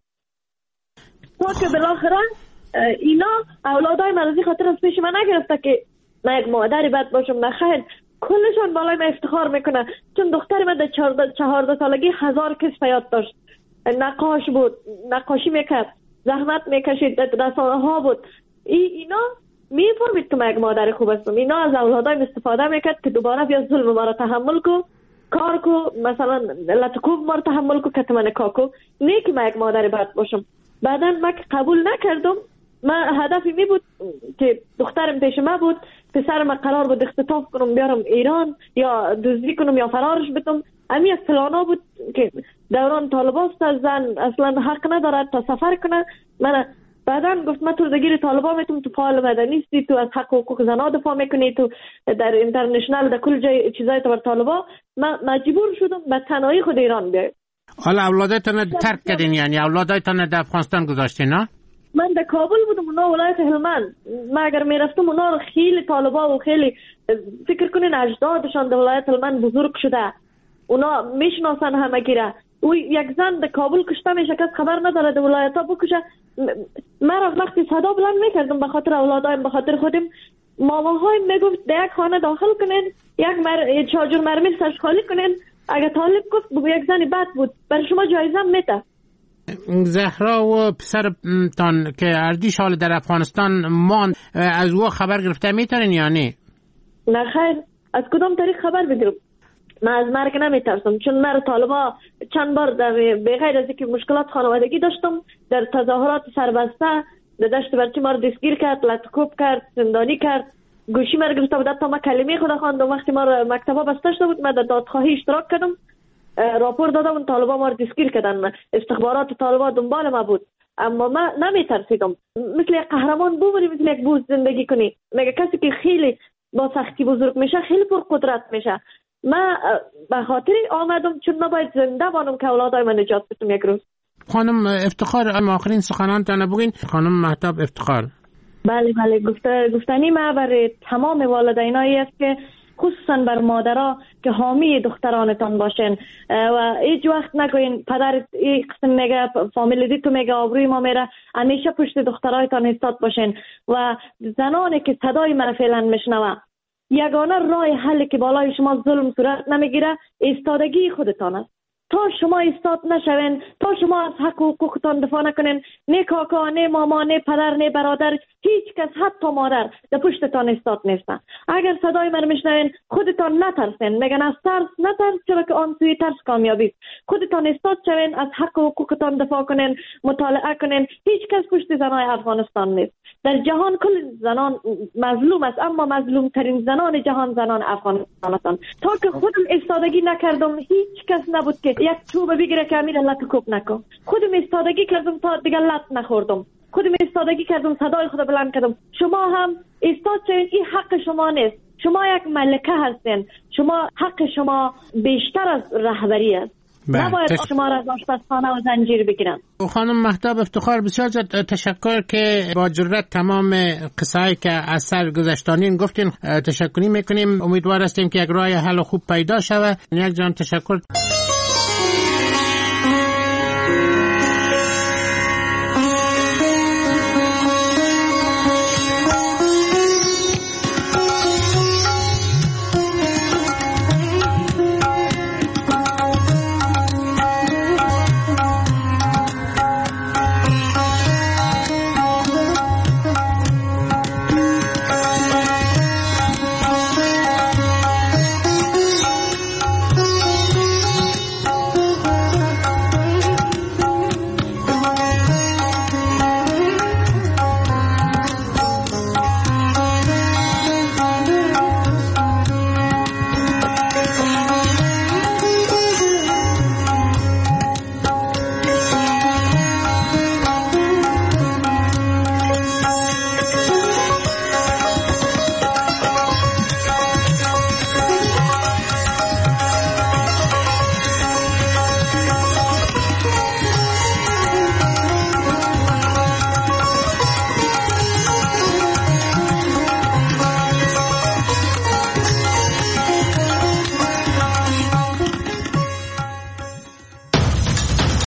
تا که بالاخره اینا اولادای من از این خاطر از پیش من نگرفته که من یک مادری بد باشم. نخیر، کلشان بالای من افتخار میکنه چون دختر من در چهارده سالگی هزار کس فیاد داشت، نقاش بود، نقاشی میکرد، زحمت میکشید، رسانه ها بود. ای اینا میفهمید که من یک مادر خوب هستم. اینا از اولادایم استفاده میکرد که دوباره بیا ظلم ما را تحمل کو، کار کو، مثلا لطکوب ما را تحمل کو، کت من کاکو، نه که من یک مادر بد باشم. بعدا من که قبول نکردم، من هدفی می بود که دخترم پیش من بود، پسرم قرار بود اختطاف کنم بیارم ایران یا دزدی کنم یا فرارش بدم. امی از پلانا بود که دوران طالباست زن اصلا حق ندارد تا سفر کنه. من بعدا گفت من تو دگیر طالبان میتونم، تو فعال مدنیستی، تو از حق و حقوق زنان دفاع میکنی، تو در اینترنشنال در کل جای چیزای تو بر طالبان. من مجبور شدم به تنهایی خود ایران بیایم. حالا اولادتون ترک کردین، یعنی اولادتون در افغانستان گذاشتین نه؟ من در کابل بودم، اونا ولایت هلمند. من اگر میرفتم اونا رو خیلی طالبان و خیلی فکر کنین اجدادشان در ولایت هلمند بزرگ شده، اونا میشناسن همگی را. او یک زن در کابل کشته میشه کس خبر نداره، در ولایت ها بکشه. من وقتی صدا بلند میکردم به خاطر اولادایم، به خاطر خودم، ماماهایم میگفت در یک خانه داخل کنین، یک مر... چاجور مرمل سرش خالی کنین. اگر طالب گفت بگو یک زنی بد بود، برای شما جایزه میده. زهرا و پسرتان که اردیش حال در افغانستان مان، از او خبر گرفته میتونین یا نه؟ نه خیر، از کدام طریق خبر بگیرم؟ من از مرگ نمیترسم، چون من طالبا چند بار در بغیر از اینکه مشکلات خانوادگی داشتم، در تظاهرات سربسته در دشت برچی ما رو دستگیر کرد، لطکوب کرد، زندانی کرد، گوشی ما رو گرفته بود تا ما کلمه خدا خواندم. وقتی ما رو مکتبا بسته شده بود، من در دادخواهی اشتراک کردم، راپور دادم، طالبا ما رو دستگیر کردن، استخبارات طالبا دنبال ما بود. اما من نمیترسیدم، مثل یک قهرمان بمونی، مثل یک بوز زندگی کنی. مگه کسی که خیلی با سختی بزرگ میشه خیلی پر قدرت میشه. من به خاطر آمدم چون من باید زنده بانم که اولادای من نجات بدم یک روز. خانم افتخار، آخرین سخنانتان بگین. خانم مهتاب افتخار. بله بله، گفته گفتنی من برای تمام والدینایی است که خصوصا بر مادرها که حامی دخترانتان باشین و هیچ وقت نگوین پدر این قسم میگه، فامیل دی تو میگه، آبروی ما میره. همیشه پشت دخترایتان ایستاد باشین. و زنانی که صدای من فعلا میشنوه، یگانه راه حلی که بالای شما ظلم صورت نمیگیره ایستادگی خودتان است. تا شما ایستاد نشوین، تا شما از حق و حقوقتان دفاع نکنین، نه کاکا، نه ماما، نه پدر، نه برادر، هیچ کس حتی مادر در پشتتان ایستاد نیستن. اگر صدای من میشنوین خودتان نترسین. میگن از ترس نترس، چرا که آن سوی ترس کامیابی. خودتان ایستاد شوین، از حق و حقوقتان دفاع کنین، مطالعه کنین. هیچ کس پشت زنای افغانستان نیست. در جهان کل زنان مظلوم است، اما مظلوم ترین زنان جهان زنان افغانستان هستند. تا که خودم ایستادگی نکردم هیچ کس نبود که یک چوب بگیره که امیر لطکوب نکن. خودم ایستادگی کردم تا دیگه لط نخوردم. خودم ایستادگی کردم، صدای خود بلند کردم. شما هم ایستاد شوین، این حق شما نیست. شما یک ملکه هستین. شما حق شما بیشتر از رهبری است. نباید شما را از آشپزخانه و زنجیر بگیرن. خانم مهتاب افتخار، بسیار تشکر که با جرأت تمام قصه‌ای که از سر گذشتانین گفتین. تشکری میکنیم. امیدوار هستیم که یک راه حل خوب پیدا شود. یک جان تشکر.